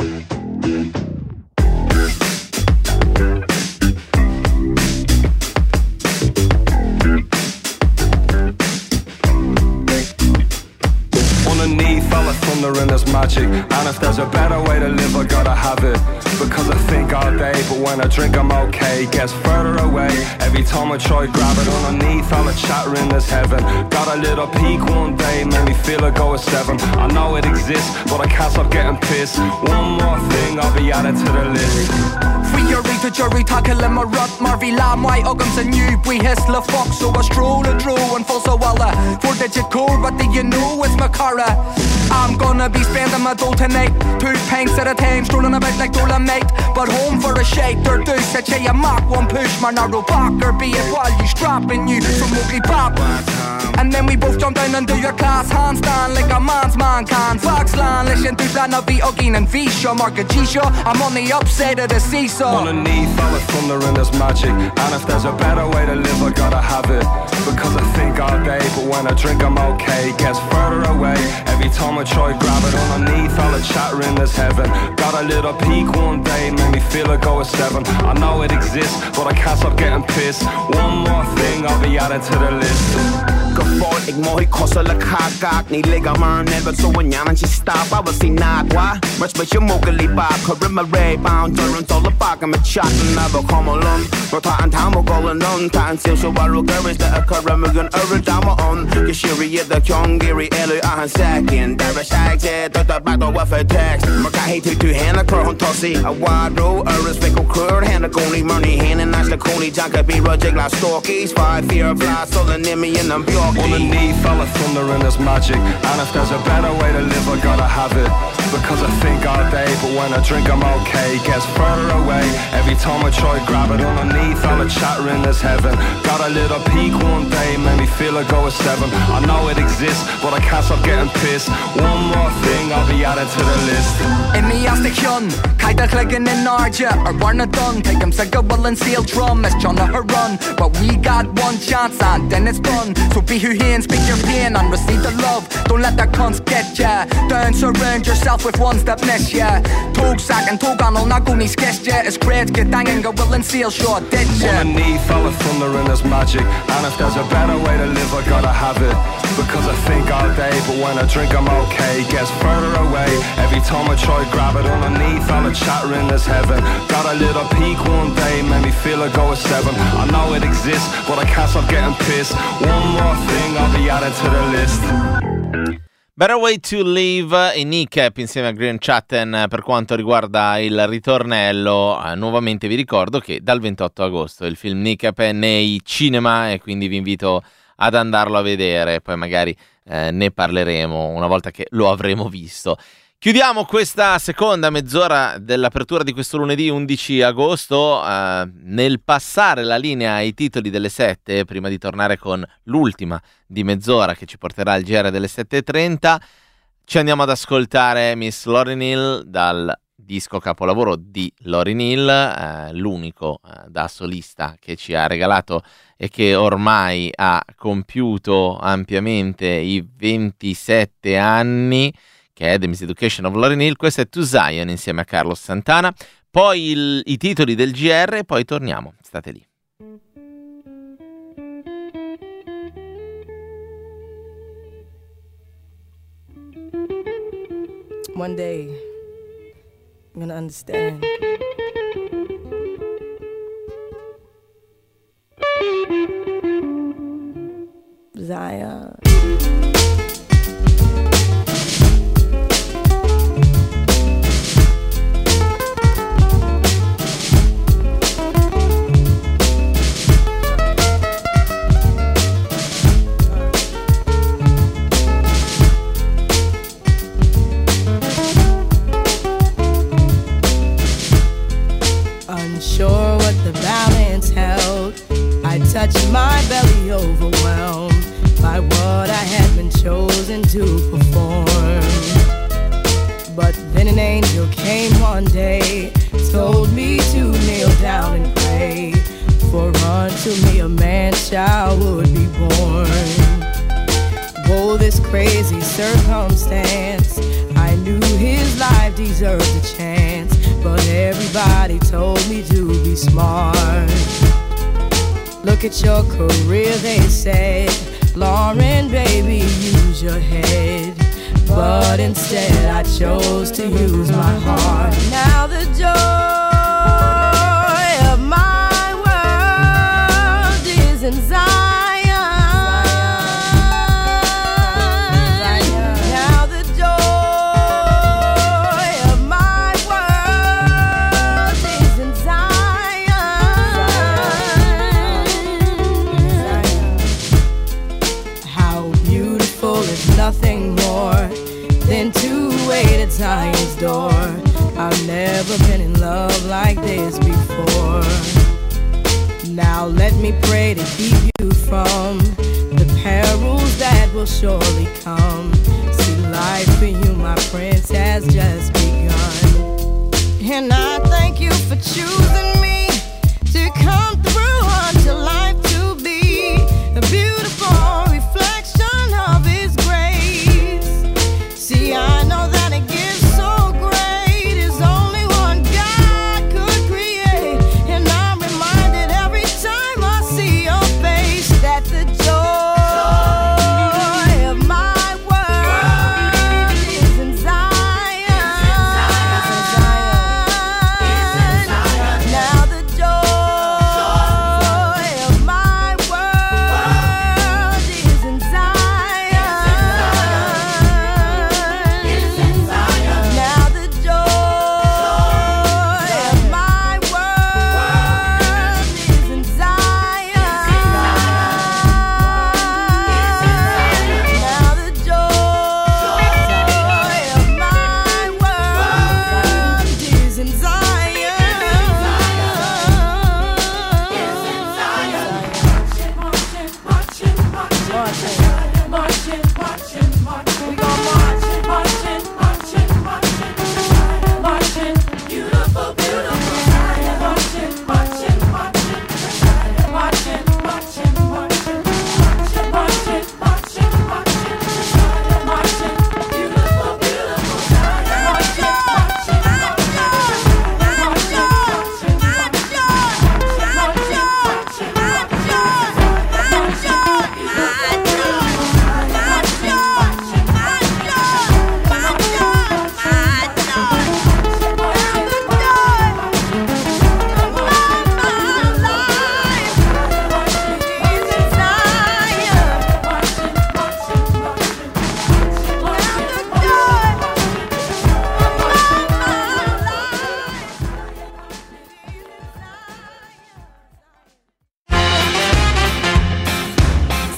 Thunder and there's magic, and if there's a better way to live I gotta have it, because I think all day, but when I drink I'm okay. Gets further away every time I try grab it. Underneath all the chatter in this heaven, got a little peak one day, made me feel I go at 7. I know it exists, but I can't stop getting pissed. One more thing, I'll be added to the list. Free your read to jury, tackle in my rut, Marvy Lam, my Uggams and you, we hiss la fuck, so I stroll and drew and full so well. 4-digit code, what do you know, it's my cara. I'm gonna be spending my dough tonight, 2 pints at a time, strolling about like Dolomite, but home for a shake, they're deuce, I tell you mark one push, my narrow back, or be it while you strapping you from Oakley Pop. And then we both jump down and do your class handstand like a man's man can. Foxland, listen to plan of the Uggin and V-Shaw, Mark a G-Shaw, I'm on the upside of the seesaw. Underneath all the thunder and there's magic, and if there's a better way to live I gotta have it, because I think all day, but when I drink I'm okay. Gets further away every time I try grab it. Underneath all the chatter in this heaven, got a little peak one day, made me feel I go at 7. I know it exists, but I can't stop getting pissed. One more thing, I'll be added to the list. For ik mooi kostelijk haak niet liggen maar never so when yan and she stop I was see not why much but you mogely ba current ray bound turn all the back and chat never come along but time will go on time so so what look is the current gun over down on you shiri the young Gary Ellie a second there is said that the battle with a text maar I hate to hand a crown tossy a wide row a respect curd hand a only money hand and that's the coney jack be reject like stalkies 5 fear fly so the name in them Underneath all the thunder and there's magic, and if there's a better way to live I gotta have it, because I think all day, but when I drink I'm okay. Gets further away every time I try grab it underneath. All the chatter in this heaven. Got a little peak one day, made me feel like I was 7. I know it exists, but I can't stop getting pissed. One more thing I'll be added to the list. In me as the hyun, kaida clicking in Arja, or Warner done. Take him sick of will and seal drum, as John her run. But we got one chance and then it's done. So be who he and speak your pain and receive the love. Don't let that cunts get ya. Don't surround yourself with ones that miss ya. Tog sack and tog anal na goni sketch ya. It's great, get danging, go will and seal short ditch ya. Underneath all the thunder and there's magic, and if there's a better way to live I gotta have it. Because I think all day, but when I drink I'm okay. Gets further away every time I try grab it underneath. All the chatter in this heaven. Got a little peak one day, made me feel like I was 7. I know it exists, but I can't stop getting pissed. One more thing I'll be added to the list. Better Way to Live in Kneecap insieme a Graham Chatten per quanto riguarda il ritornello. Nuovamente vi ricordo che dal 28 agosto il film Kneecap è nei cinema e quindi vi invito ad andarlo a vedere, poi magari ne parleremo una volta che lo avremo visto. Chiudiamo questa seconda mezz'ora dell'apertura di questo lunedì 11 agosto nel passare la linea ai titoli delle 7, prima di tornare con l'ultima di mezz'ora che ci porterà al GR delle 7.30. Ci andiamo ad ascoltare Miss Lauryn Hill dal disco capolavoro di Lauryn Hill, l'unico da solista che ci ha regalato e che ormai ha compiuto ampiamente i 27 anni, che è The Miseducation of Lauryn Hill. Questo è To Zion insieme a Carlos Santana, poi i titoli del GR e poi torniamo, state lì. One day I'm gonna understand. Zion. Unsure what the balance held, I touched my belly, overwhelmed by what I had been chosen to perform. But then an angel came one day, told me to kneel down and pray, for unto me a man-child would be born. Oh, this crazy circumstance, I knew his life deserved a chance, but everybody told me to be smart. Look at your career, they said, Lauryn, baby, use your head. But instead I chose to use my heart. Now the joy of my world is in Zion. Nothing more than to wait at Zion's door. I've never been in love like this before. Now let me pray to keep you from the perils that will surely come. See, life for you, my prince, has just begun. And I thank you for choosing me to come through unto life to be a beautiful reflection of His grace. See, I know that a gift so great is only one God could create. And I'm reminded every time I see your face that the joy of my world is in Zion. Now the joy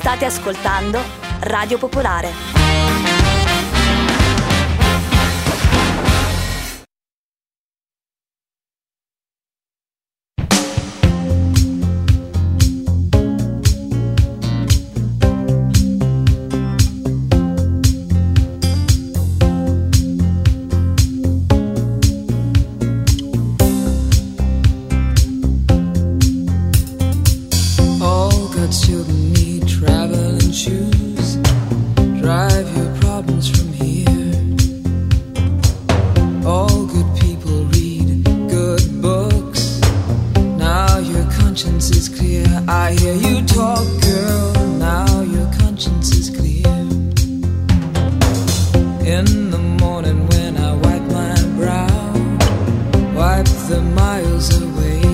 State ascoltando Radio Popolare. Children need traveling shoes. Drive your problems from here. All good people read good books. Now your conscience is clear. I hear you talk, girl. Now your conscience is clear. In the morning when I wipe my brow, wipe the miles away.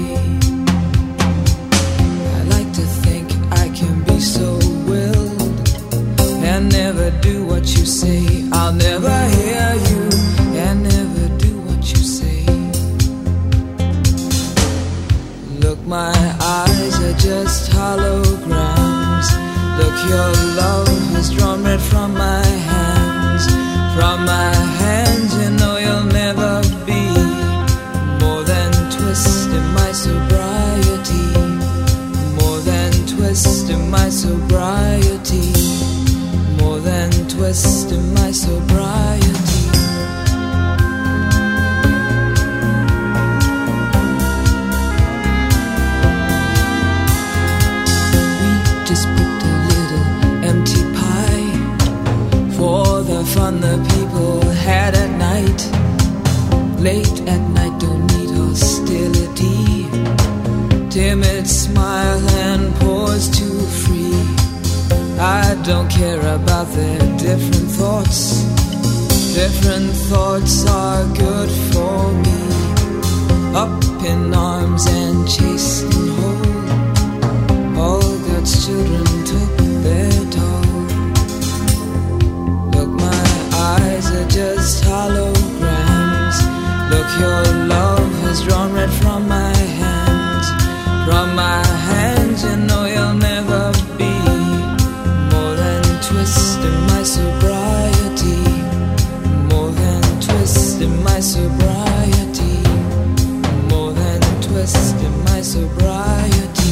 So willed and never do what you say. I'll never hear you and never do what you say. Look, my eyes are just holograms. Look, your love has drawn red from my hands. From my hands, you know you'll never be more than twisting my sobriety. More than twisting my sobriety. More than twisting my sobriety. We just booked a little empty pie for the fun the people had at night. Late at night, don't need hostility. Timid smile and pause too free. I don't care about their different thoughts. Different thoughts are good for me. Up in arms and chased and whole. All God's children took their toll. Look, my eyes are just holograms. Look, your love has drawn red from my hands. From my hands, you know you'll never be more than twisting my sobriety. More than twisting my sobriety. More than twisting my sobriety.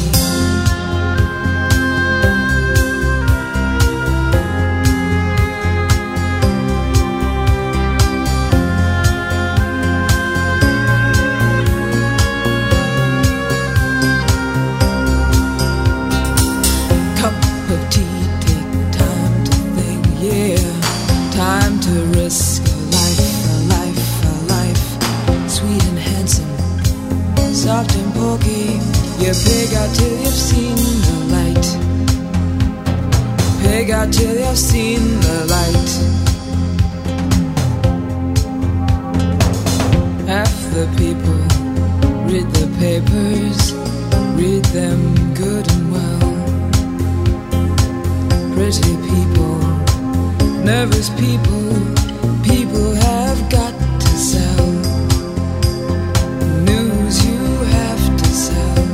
Risk a life, a life, a life. Sweet and handsome, soft and pokey. You pig out till you've seen the light. Pig out till you've seen the light. Half the people read the papers, read them good and well. Pretty people, nervous people, people have got to sell. News you have to sell.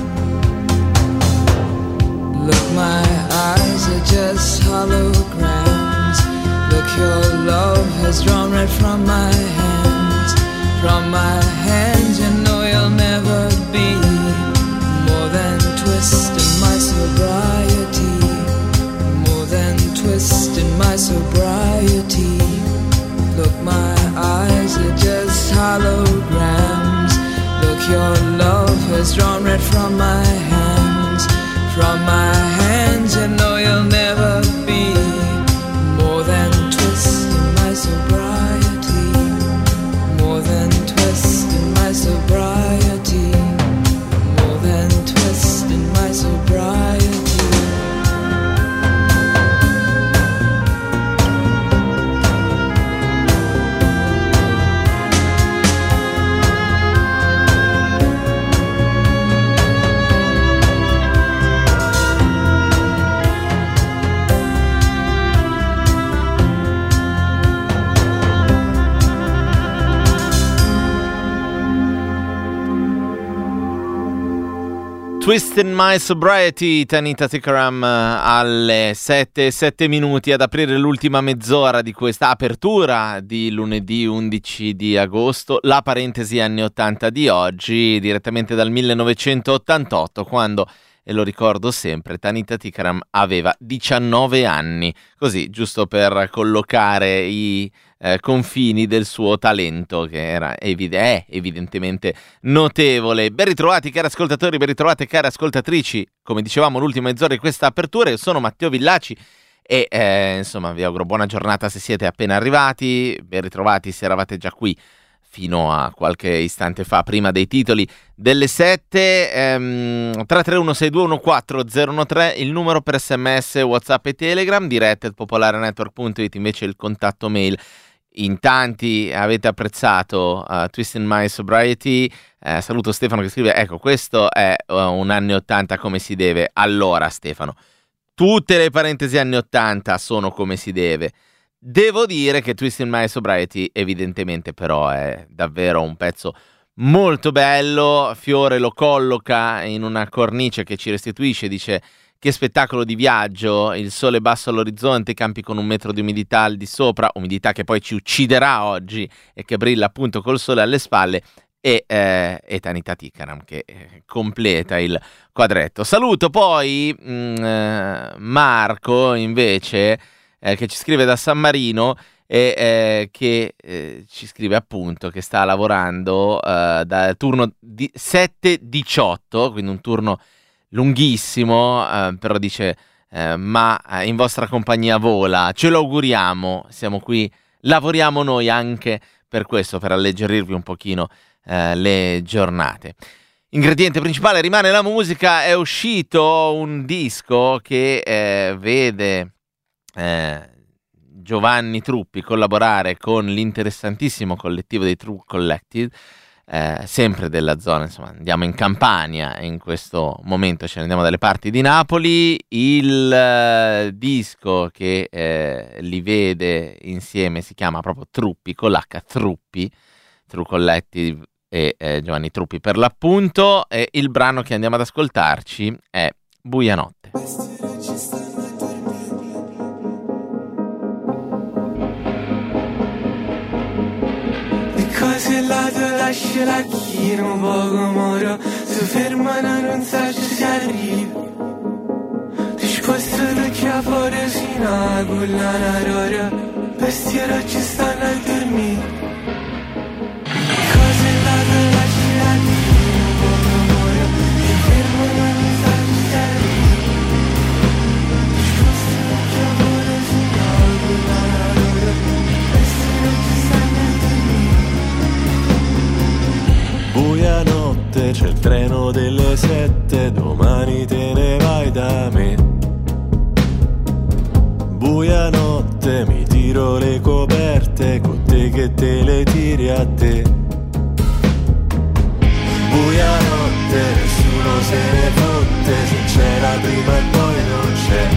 Look, my eyes are just holograms. Look, your love has drawn red from my hands. From my hands, you know you'll never be more than twisting my sobriety. More than twisting my sobriety. Look, my eyes are just holograms. Look, your love has drawn red from my hands. From my hands, you know you'll never be more than twisting my sobriety. More than twisting my sobriety. More than twisting my sobriety. Twisting My Sobriety, Tanita Tikaram alle 7:07 ad aprire l'ultima mezz'ora di questa apertura di lunedì 11 di agosto, la parentesi anni 80 di oggi, direttamente dal 1988, quando, e lo ricordo sempre, Tanita Tikaram aveva 19 anni, così giusto per collocare i confini del suo talento, che è evidentemente notevole. Ben ritrovati cari ascoltatori, ben ritrovate cari ascoltatrici, come dicevamo l'ultima mezz'ora di questa apertura. Io sono Matteo Villaci e insomma vi auguro buona giornata se siete appena arrivati, ben ritrovati se eravate già qui fino a qualche istante fa, prima dei titoli delle 7. 331-621-4013 il numero per SMS, WhatsApp e Telegram, diretta@popolarenetwork.it invece il contatto mail. In tanti avete apprezzato Twisting My Sobriety. Saluto Stefano che scrive: ecco, questo è un anni 80 come si deve. Allora Stefano, tutte le parentesi anni 80 sono come si deve. Devo dire che Twisting My Sobriety evidentemente però è davvero un pezzo molto bello. Fiore lo colloca in una cornice che ci restituisce, dice: che spettacolo di viaggio, il sole basso all'orizzonte, i campi con 1 metro di umidità al di sopra, umidità che poi ci ucciderà oggi e che brilla appunto col sole alle spalle, e Tanita Tikaram che completa il quadretto. Saluto poi Marco invece che ci scrive da San Marino e che ci scrive appunto che sta lavorando dal turno 7-18, quindi un turno lunghissimo, però dice ma in vostra compagnia vola, ce lo auguriamo, siamo qui, lavoriamo noi anche per questo, per alleggerirvi un pochino le giornate. Ingrediente principale rimane la musica. È uscito un disco che vede Giovanni Truppi collaborare con l'interessantissimo collettivo dei True Collective, sempre della zona, insomma andiamo in Campania in questo momento, ce ne andiamo dalle parti di Napoli. Il disco che li vede insieme si chiama proprio Truppi con l'H, Truppi, True Collective e Giovanni Truppi per l'appunto, e il brano che andiamo ad ascoltarci è Buia Notte. Cose là te lasci la china un poco moro, si fermano non sa se arriva. Disposto da chiappare sino a quella narora, vestire ci stanno a dormire. Cose là te lasci la china un poco moro, si fermano non sa se arriva. Disposto da chiappare sino a quella narora, vestire ci stanno a dormire. Buia notte, c'è il treno delle 7, domani te ne vai da me. Buia notte, mi tiro le coperte, con te che te le tiri a te. Buia notte, nessuno se ne fotte, se c'è la prima e poi non c'è.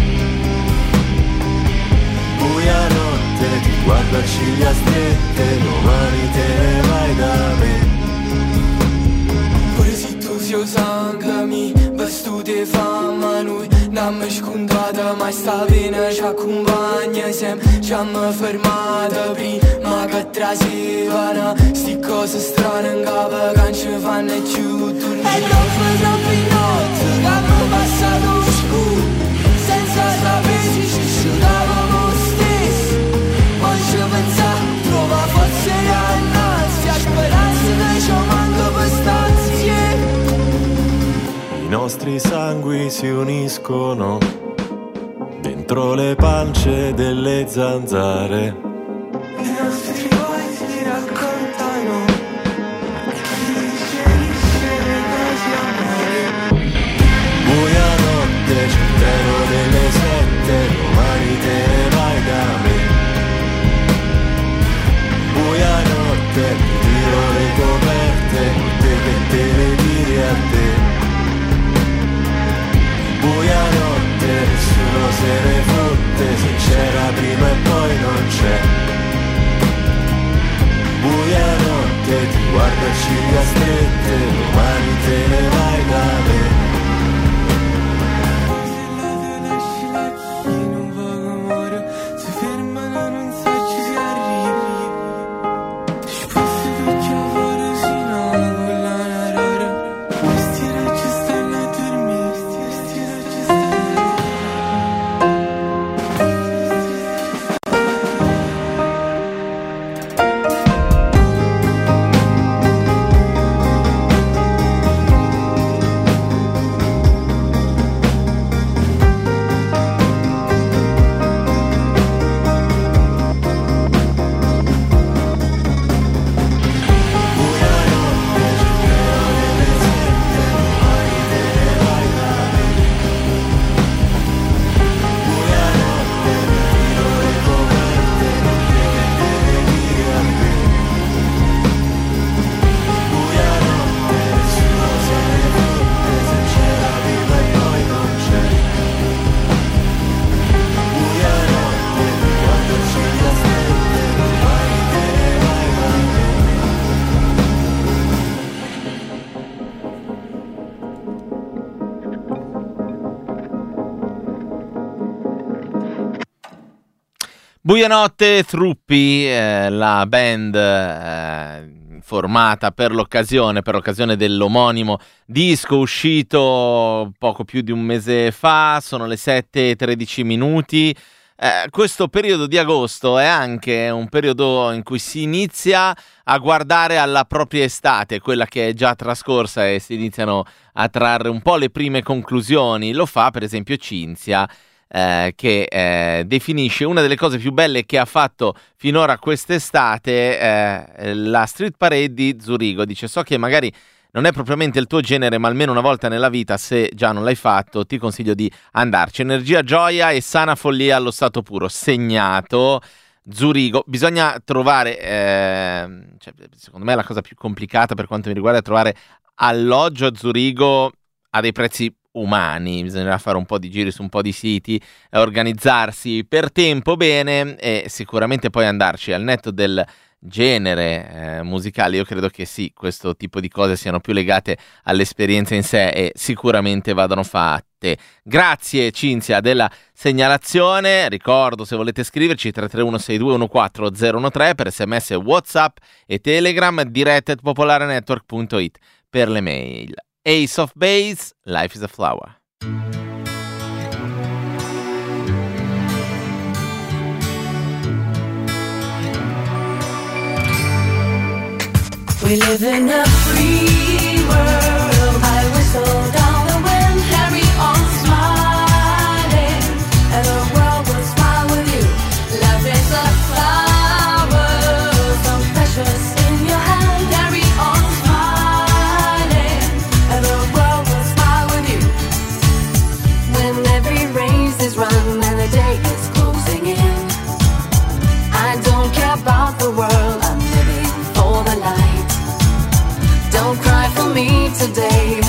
Buia notte, ti guardo a ciglia strette, domani te ne vai da me. Io sangue mi vestute fama noi non mi scondata mai sta pena ci accompagna sempre ci hanno fermata prima che trasivano sti cose strane in capo che non ci fanno più dormire e troppo notte che hanno passato scuro senza sapere ci sciulavamo stesso poi ci pensavo trova forse innanzi a speranza che ci manca per stanzie. I nostri sangui si uniscono dentro le pance delle zanzare. I nostri cuori si raccontano e chi digerisce le cose amore. Buia notte, c'è il treno delle 7, domani te ne vai da me. Buia notte, ti tiro le coperte, con te che te le tiri a te. Buia notte, nessuno se ne fotte, se c'era prima e poi non c'è. Buia notte, ti guardo a ciglia strette, domani te ne vai da me. Buonanotte Truppi, la band formata per l'occasione dell'omonimo disco uscito poco più di un mese fa. Sono le 7:13. Questo periodo di agosto è anche un periodo in cui si inizia a guardare alla propria estate, quella che è già trascorsa, e si iniziano a trarre un po' le prime conclusioni. Lo fa per esempio Cinzia, che definisce una delle cose più belle che ha fatto finora quest'estate la Street Parade di Zurigo. Dice: so che magari non è propriamente il tuo genere, ma almeno una volta nella vita, se già non l'hai fatto, ti consiglio di andarci. Energia, gioia e sana follia allo stato puro. Segnato Zurigo. Bisogna trovare, secondo me la cosa più complicata per quanto mi riguarda è trovare alloggio a Zurigo a dei prezzi umani. Bisognerà fare un po' di giri su un po' di siti, organizzarsi per tempo bene e sicuramente poi andarci. Al netto del genere musicale, io credo che sì, questo tipo di cose siano più legate all'esperienza in sé e sicuramente vadano fatte. Grazie Cinzia della segnalazione. Ricordo, se volete scriverci, 331-6214-013 per SMS, WhatsApp e Telegram, diretta@popolarenetwork.it per le mail. Ace of Base, Life is a Flower. We live in a free world. I whistle down the wind, carry on smiling, and the world will smile with you. Life is a flower, so precious in your hand. Carry on smiling, and the world will smile with you. When every race is run and the day is closing in, I don't care about the world, I'm living for the light. Don't cry for me today.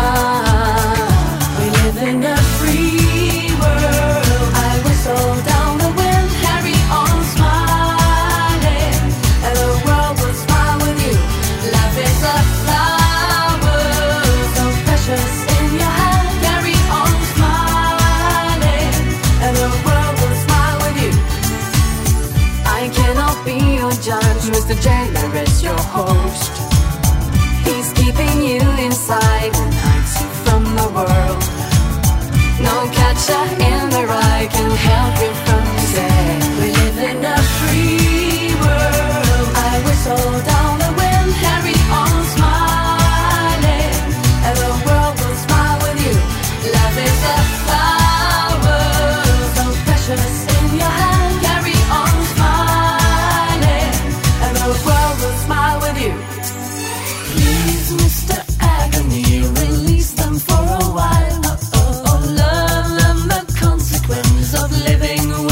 We live in a free world. I whistle down the wind, carry on smiling, and the world will smile with you. Life is a flower, so precious in your hand. Carry on smiling, and the world will smile with you. I cannot be your judge, Mr. Jailer is your host. He's keeping you inside and hides you from the world. No catcher in the rye can help you from his head. We live in a free world. I whistle down the wind, carry on smiling, and the world will smile with you. Love is a flower, so precious in your hand. Carry on smiling, and the world will smile with you. Please, Mr. Agony, release them for a while. Love and the consequence of living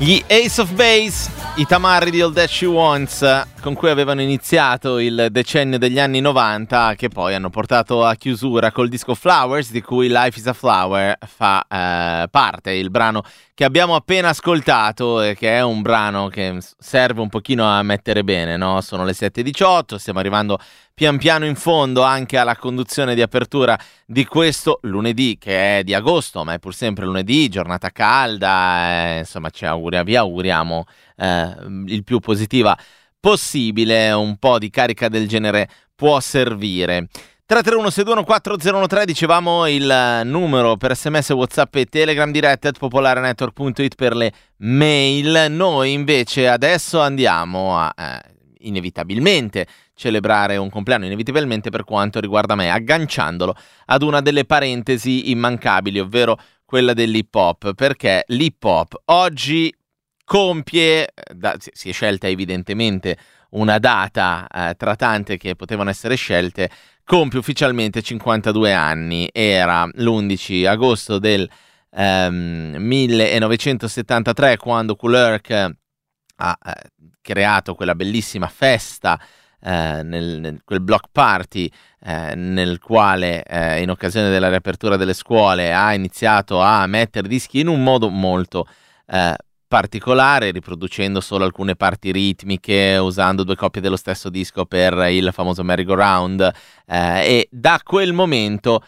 Gli Ace of Base, i tamarri di All That She Wants, con cui avevano iniziato il decennio degli anni 90, che poi hanno portato a chiusura col disco Flowers, di cui Life is a Flower fa parte, il brano che abbiamo appena ascoltato, e che è un brano che serve un pochino a mettere bene, no? Sono le 7:18, stiamo arrivando pian piano in fondo anche alla conduzione di apertura di questo lunedì, che è di agosto, ma è pur sempre lunedì, giornata calda, insomma vi auguriamo il più positiva possibile. Un po' di carica del genere può servire. 331-621-4013, dicevamo il numero per SMS, WhatsApp e Telegram, diretta @popolarenetwork.it per le mail. Noi invece adesso andiamo a inevitabilmente celebrare un compleanno, inevitabilmente per quanto riguarda me, agganciandolo ad una delle parentesi immancabili, ovvero quella dell'hip hop, perché l'hip hop oggi compie, si è scelta evidentemente una data tra tante che potevano essere scelte, compie ufficialmente 52 anni. Era l'11 agosto del 1973 quando Kool Herc ha creato quella bellissima festa, quel block party nel quale in occasione della riapertura delle scuole ha iniziato a mettere dischi in un modo molto particolare, riproducendo solo alcune parti ritmiche, usando 2 copie dello stesso disco per il famoso merry-go-round, e da quel momento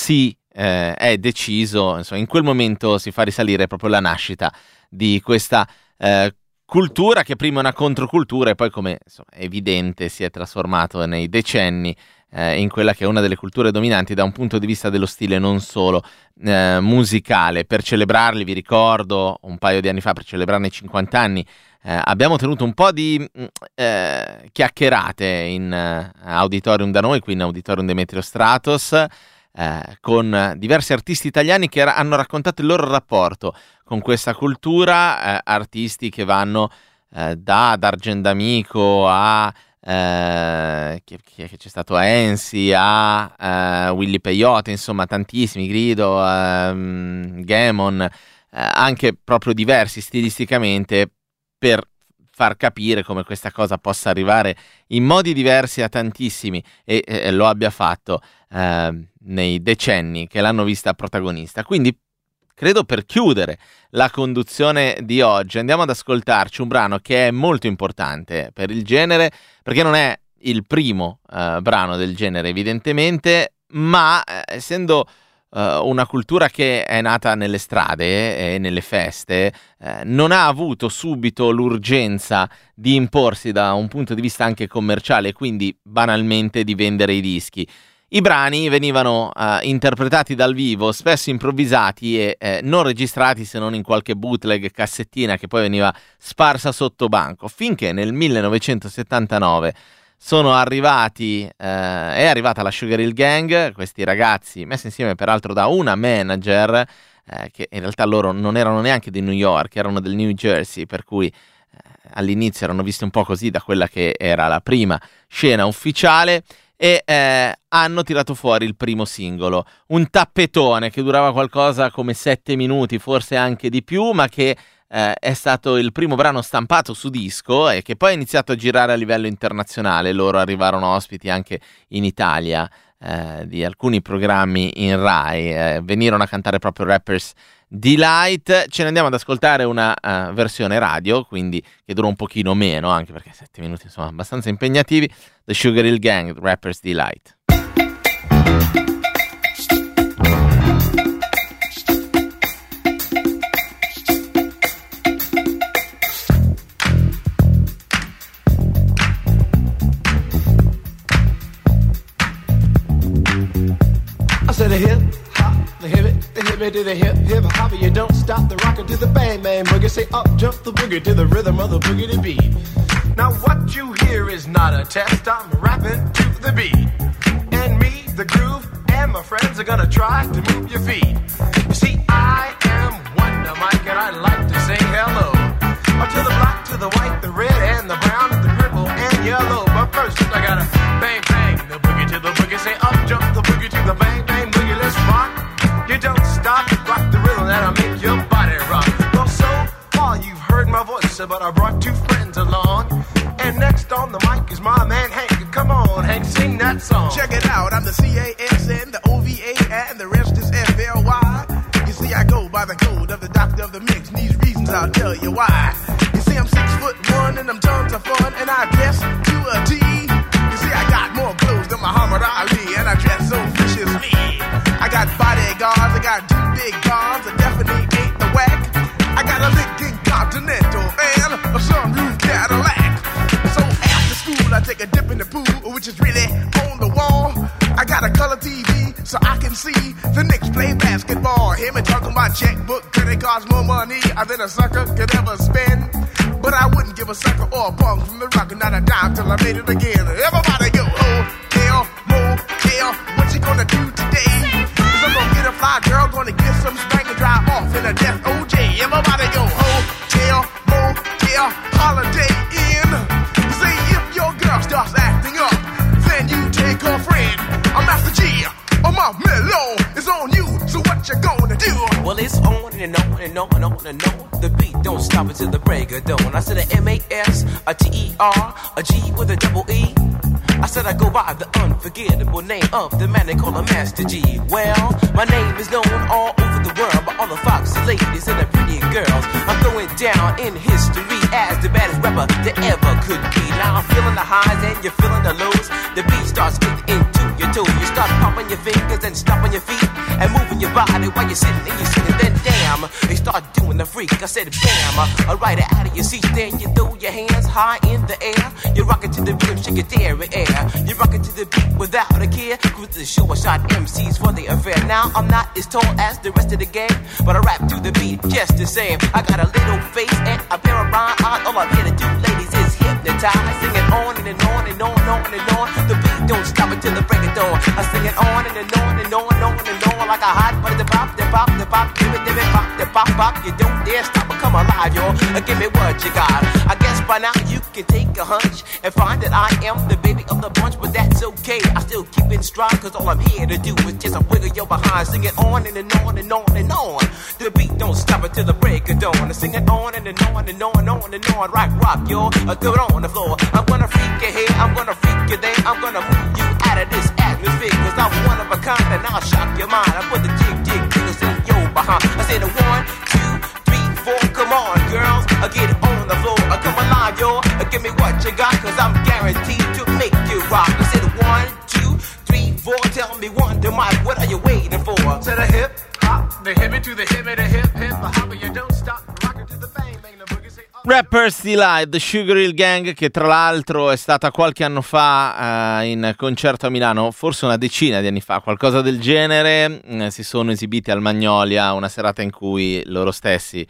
è deciso, insomma, in quel momento si fa risalire proprio la nascita di questa cultura, che prima è una controcultura e poi, come insomma, è evidente, si è trasformato nei decenni in quella che è una delle culture dominanti da un punto di vista dello stile, non solo musicale. Per celebrarli, vi ricordo, un paio di anni fa, per celebrarne i 50 anni, abbiamo tenuto un po' di chiacchierate in auditorium da noi, qui in Auditorium Demetrio Stratos, con diversi artisti italiani che hanno raccontato il loro rapporto con questa cultura, artisti che vanno da D'Argent D'Amico a che c'è stato a Ensi, a Willy Peyote, insomma tantissimi, Grido, Gamon, anche proprio diversi stilisticamente, per far capire come questa cosa possa arrivare in modi diversi a tantissimi e lo abbia fatto nei decenni che l'hanno vista protagonista. Quindi credo, per chiudere la conduzione di oggi, andiamo ad ascoltarci un brano che è molto importante per il genere, perché non è il primo brano del genere evidentemente, ma essendo una cultura che è nata nelle strade e nelle feste, non ha avuto subito l'urgenza di imporsi da un punto di vista anche commerciale, quindi banalmente di vendere i dischi. I brani venivano interpretati dal vivo, spesso improvvisati e non registrati se non in qualche bootleg cassettina che poi veniva sparsa sotto banco, finché nel 1979 è arrivata la Sugar Hill Gang, questi ragazzi messi insieme peraltro da una manager, che in realtà loro non erano neanche di New York, erano del New Jersey, per cui all'inizio erano visti un po' così da quella che era la prima scena ufficiale, e hanno tirato fuori il primo singolo, un tappetone che durava qualcosa come 7 minuti, forse anche di più, ma che è stato il primo brano stampato su disco e che poi ha iniziato a girare a livello internazionale. Loro arrivarono ospiti anche in Italia di alcuni programmi in Rai, venirono a cantare proprio Rapper's Delight. Ce ne andiamo ad ascoltare una versione radio, quindi che dura un pochino meno, anche perché 7 minuti sono abbastanza impegnativi. The Sugar Hill Gang, Rapper's Delight. I said a hip hop, the hip it to the hip hip hop, you don't stop the rocker to the bang bang boogie. Say up jump the boogie to the rhythm of the boogie to beat. Now what you hear is not a test, I'm rapping to the beat. And me, the groove, and my friends are gonna try to move your feet. You see, I am Wonder Mike and I like to sing hello. To the black, to the white, the red, and the brown, the purple, and yellow. But first, I gotta bang, bang, the boogie to the boogie. Say up, jump the boogie to the bang, bang, boogie. Let's rock. You don't stop, rock the rhythm that'll make your body rock. Well, so far you've heard closer, but I brought two friends along. And next on the mic is my man Hank. Come on, Hank, sing that song. Check it out, I'm the CASN, the OVA, and the rest is FLY. You see, I go by the code of the doctor of the mix, and these reasons I'll tell you why. You see, I'm 6'1" and I'm tons of fun, and I dress to a T. You see, I got more clothes than Muhammad Ali, and I dress so viciously. I got bodyguards, I got two big guns, I definitely ain't the whack. I got a Lincoln Continental and a sunroof Cadillac. So after school, I take a dip in the pool, which is really on the wall. I got a color TV so I can see the Knicks play basketball. Hear me talking about checkbook, credit cards, more money than a sucker could ever spend. But I wouldn't give a sucker or a punk from the rock, not a dime till I made it again. Everybody go, hotel, motel, what you gonna do today? Cause I'm gonna get a fly girl, gonna get some spank and drive off in a death OJ. Everybody go, hotel, motel, holiday inn. Say if your girl starts acting up, then you take her friend. I'm Master G, I'm my mellow, it's on you, so what you gonna do? Well, it's on and on and on and on and on. The beat don't stop until the break of dawn. I said a M-A-S, a T-E-R, a G with a double E. I said I go by the unforgettable name of the man they call a Master G. Well, my name is known all over the world by all the foxy ladies and the pretty girls. I'm going down in history as the baddest rapper that ever could be. Now I'm feeling the highs and you're feeling the lows. The beat starts getting into your toes. You start popping your fingers and stomping your feet and moving your body while you're sitting and you're sitting. Then damn, they start doing the freak. I said bam, right out of your seat. Then you throw your hands high in the air. You rock it to the rhythm, shake your dairy air. You rock it to the beat without a care. Cruise the show, I shot MCs for the affair. Now I'm not as tall as the rest of the gang, but I rap to the beat just the same. I got a little face and a pair of rhyme eyes. All I'm here to do, ladies, is hypnotize. Sing it on and on and on and on and on. The beat don't stop until the break of dawn. I sing it on and on and on and on and on like a hot butter. The pop, the pop, the pop, give it, pop, the pop, pop. You don't dare stop or come alive, y'all. Give me what you got. I guess by now you can take a hunch and find that I am the baby of the bunch, but that's okay. I still keep in stride, cause all I'm here to do is just a wiggle your behind. Sing it on and on and on and on. The beat don't stop until the break of dawn. I sing it on and on and on and on and on. Rock, y'all. Do it on the floor. I'm gonna freak you here, I'm gonna freak you there. I'm gonna move you out of this atmosphere, cause I'm one of a kind and I'll shock your mind. I put the jiggles in your behind. I said 1, 2, 3, 4. Come on, girls, get on the floor. Come alive, y'all. Give me what you got, cause I'm guaranteed to make you rock. I said 1, 2, 3, 4. Tell me one to Mike, what are you waiting for? To the hip hop, the hippie to the hippie, the hip hip, the hopper, you don't stop, rock it to the bang bang, the boogie say. Rappers Delight, The Sugar Hill Gang, che tra l'altro è stata qualche anno fa in concerto a Milano, forse una decina di anni fa, qualcosa del genere. Si sono esibiti al Magnolia, una serata in cui loro stessi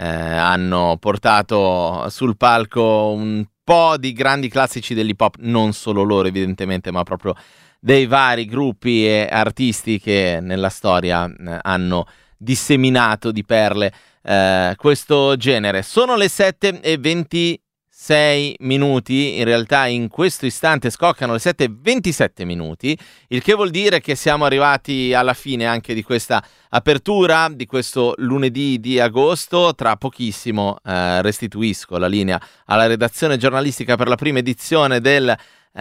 hanno portato sul palco un po' di grandi classici dell'hip hop, non solo loro evidentemente, ma proprio dei vari gruppi e artisti che nella storia hanno disseminato di perle questo genere. Sono le 7:26 minuti, in realtà in questo istante scoccano le 7:27, il che vuol dire che siamo arrivati alla fine anche di questa apertura, di questo lunedì di agosto. Tra pochissimo restituisco la linea alla redazione giornalistica per la prima edizione del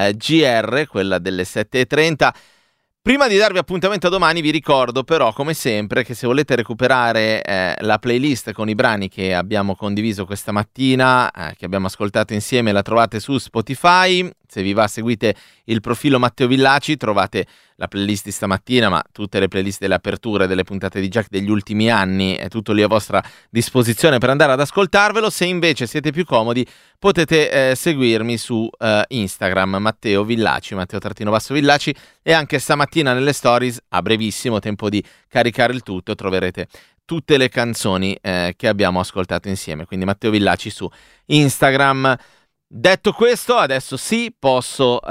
GR, quella delle 7:30. Prima di darvi appuntamento a domani vi ricordo però, come sempre, che se volete recuperare la playlist con i brani che abbiamo condiviso questa mattina, che abbiamo ascoltato insieme, la trovate su Spotify. Se vi va, seguite il profilo Matteo Villaci, trovate la playlist di stamattina, ma tutte le playlist delle aperture, delle puntate di Jack degli ultimi anni, è tutto lì a vostra disposizione per andare ad ascoltarvelo. Se invece siete più comodi, potete seguirmi su Instagram, Matteo Villaci, Matteo_Villaci, e anche stamattina nelle stories, a brevissimo tempo di caricare il tutto, troverete tutte le canzoni che abbiamo ascoltato insieme, quindi Matteo Villaci su Instagram. Detto questo, adesso sì, posso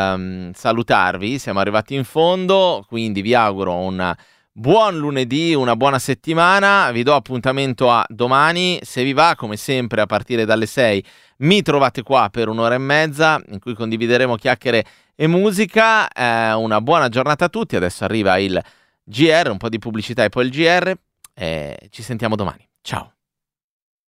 salutarvi, siamo arrivati in fondo, quindi vi auguro un buon lunedì, una buona settimana, vi do appuntamento a domani. Se vi va, come sempre, a partire dalle 6 mi trovate qua per 1.5 in cui condivideremo chiacchiere e musica. Una buona giornata a tutti, adesso arriva il GR, un po' di pubblicità e poi il GR, ci sentiamo domani, ciao.